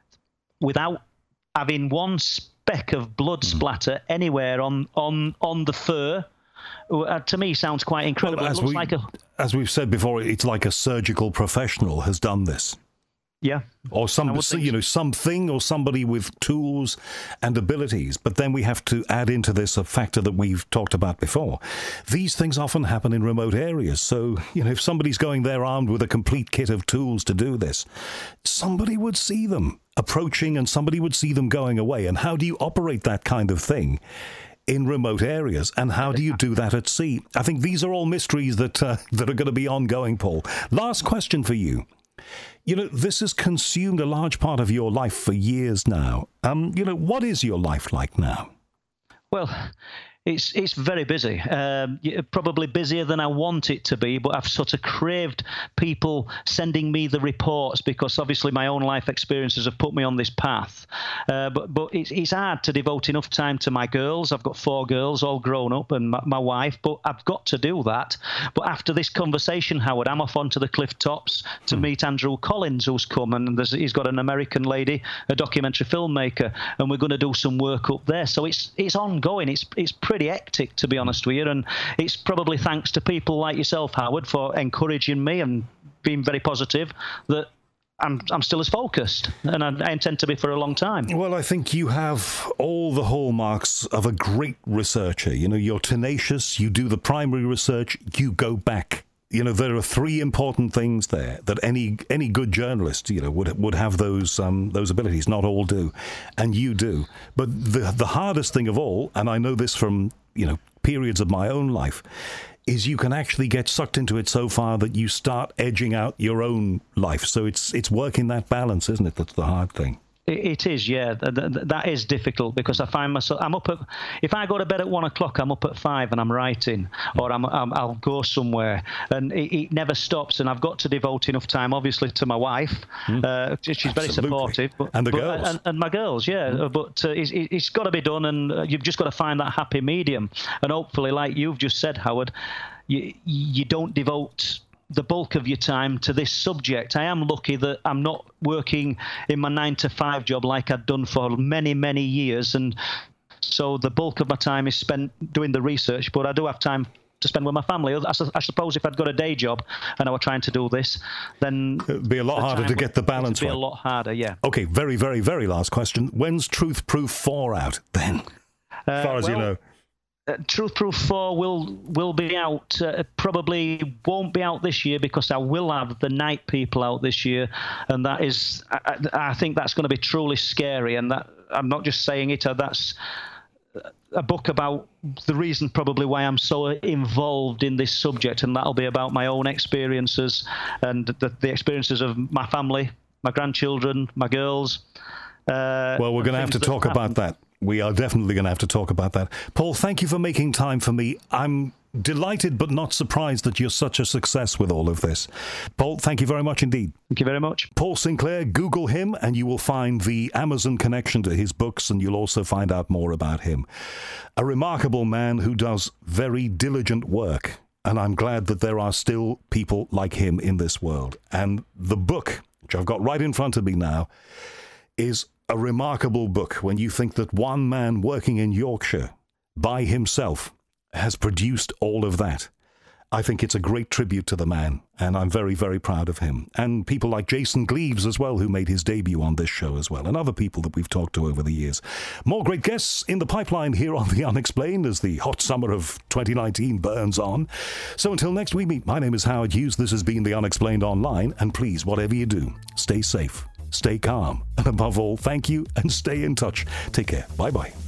without having one speck of blood mm. splatter anywhere on, on, on the fur, uh, to me sounds quite incredible. Well, as, it looks we, like a, as we've said before, it's like a surgical professional has done this. Yeah. Or some, you know, something or somebody with tools and abilities. But then we have to add into this a factor that we've talked about before. These things often happen in remote areas. So, you know, if somebody's going there armed with a complete kit of tools to do this, somebody would see them approaching and somebody would see them going away. And how do you operate that kind of thing in remote areas, and how do you do that at sea? I think these are all mysteries that uh, that are going to be ongoing, Paul. Last question for you. You know, this has consumed a large part of your life for years now. Um, you know, what is your life like now? Well, it's it's very busy. Um, probably busier than I want it to be, but I've sort of craved people sending me the reports, because obviously my own life experiences have put me on this path. Uh, but but it's it's hard to devote enough time to my girls. I've got four girls, all grown up, and my, my wife. But I've got to do that. But after this conversation, Howard, I'm off onto the cliff tops to hmm. meet Andrew Collins, who's come, and there's, he's got an American lady, a documentary filmmaker, and we're going to do some work up there. So it's it's ongoing. It's it's pretty pretty hectic, to be honest with you, and it's probably thanks to people like yourself, Howard, for encouraging me and being very positive that I'm I'm still as focused, and I, I intend to be for a long time. Well, I think you have all the hallmarks of a great researcher. You know, you're tenacious, you do the primary research, you go back. You know, there are three important things there that any any good journalist, you know, would would have those um, those abilities. Not all do, and you do. But the the hardest thing of all, and I know this from, you know, periods of my own life, is you can actually get sucked into it so far that you start edging out your own life. So it's it's working that balance, isn't it? That's the hard thing. It is, yeah. That is difficult, because I find myself, I'm up at, if I go to bed at one o'clock, I'm up at five and I'm writing, or I'm, I'm I'll go somewhere, and it, it never stops. And I've got to devote enough time, obviously, to my wife. Mm. Uh, she's very Absolutely. supportive, but, and the but, girls, and, and my girls, yeah. Mm. But uh, it's, it's got to be done, and you've just got to find that happy medium. And hopefully, like you've just said, Howard, you you don't devote the bulk of your time to this subject. I am lucky that I'm not working in my nine to five job like I'd done for many, many years. And so the bulk of my time is spent doing the research, but I do have time to spend with my family. I, su- I suppose if I'd got a day job and I were trying to do this, then it'd be a lot harder to get the balance right. It'd be a lot harder, yeah. Okay, very, very, very last question. When's Truth Proof four out then? As far uh, as well, you know. Uh, Truth Proof four will will be out, uh, probably won't be out this year, because I will have The Night People out this year, and that is, I, I think that's going to be truly scary, and that I'm not just saying it, uh, that's a book about the reason probably why I'm so involved in this subject, and that'll be about my own experiences and the, the experiences of my family, my grandchildren, my girls. Uh, well, we're going to have to talk about that. We are definitely going to have to talk about that. Paul, thank you for making time for me. I'm delighted but not surprised that you're such a success with all of this. Paul, thank you very much indeed. Thank you very much. Paul Sinclair, Google him and you will find the Amazon connection to his books, and you'll also find out more about him. A remarkable man who does very diligent work, and I'm glad that there are still people like him in this world. And the book, which I've got right in front of me now, is a remarkable book when you think that one man working in Yorkshire by himself has produced all of that. I think it's a great tribute to the man, and I'm very, very proud of him. And people like Jason Gleaves as well, who made his debut on this show as well, and other people that we've talked to over the years. More great guests in the pipeline here on The Unexplained as the hot summer of twenty nineteen burns on. So until next we meet, my name is Howard Hughes. This has been The Unexplained Online, and please, whatever you do, stay safe, stay calm, and above all, thank you, and stay in touch. Take care. Bye-bye.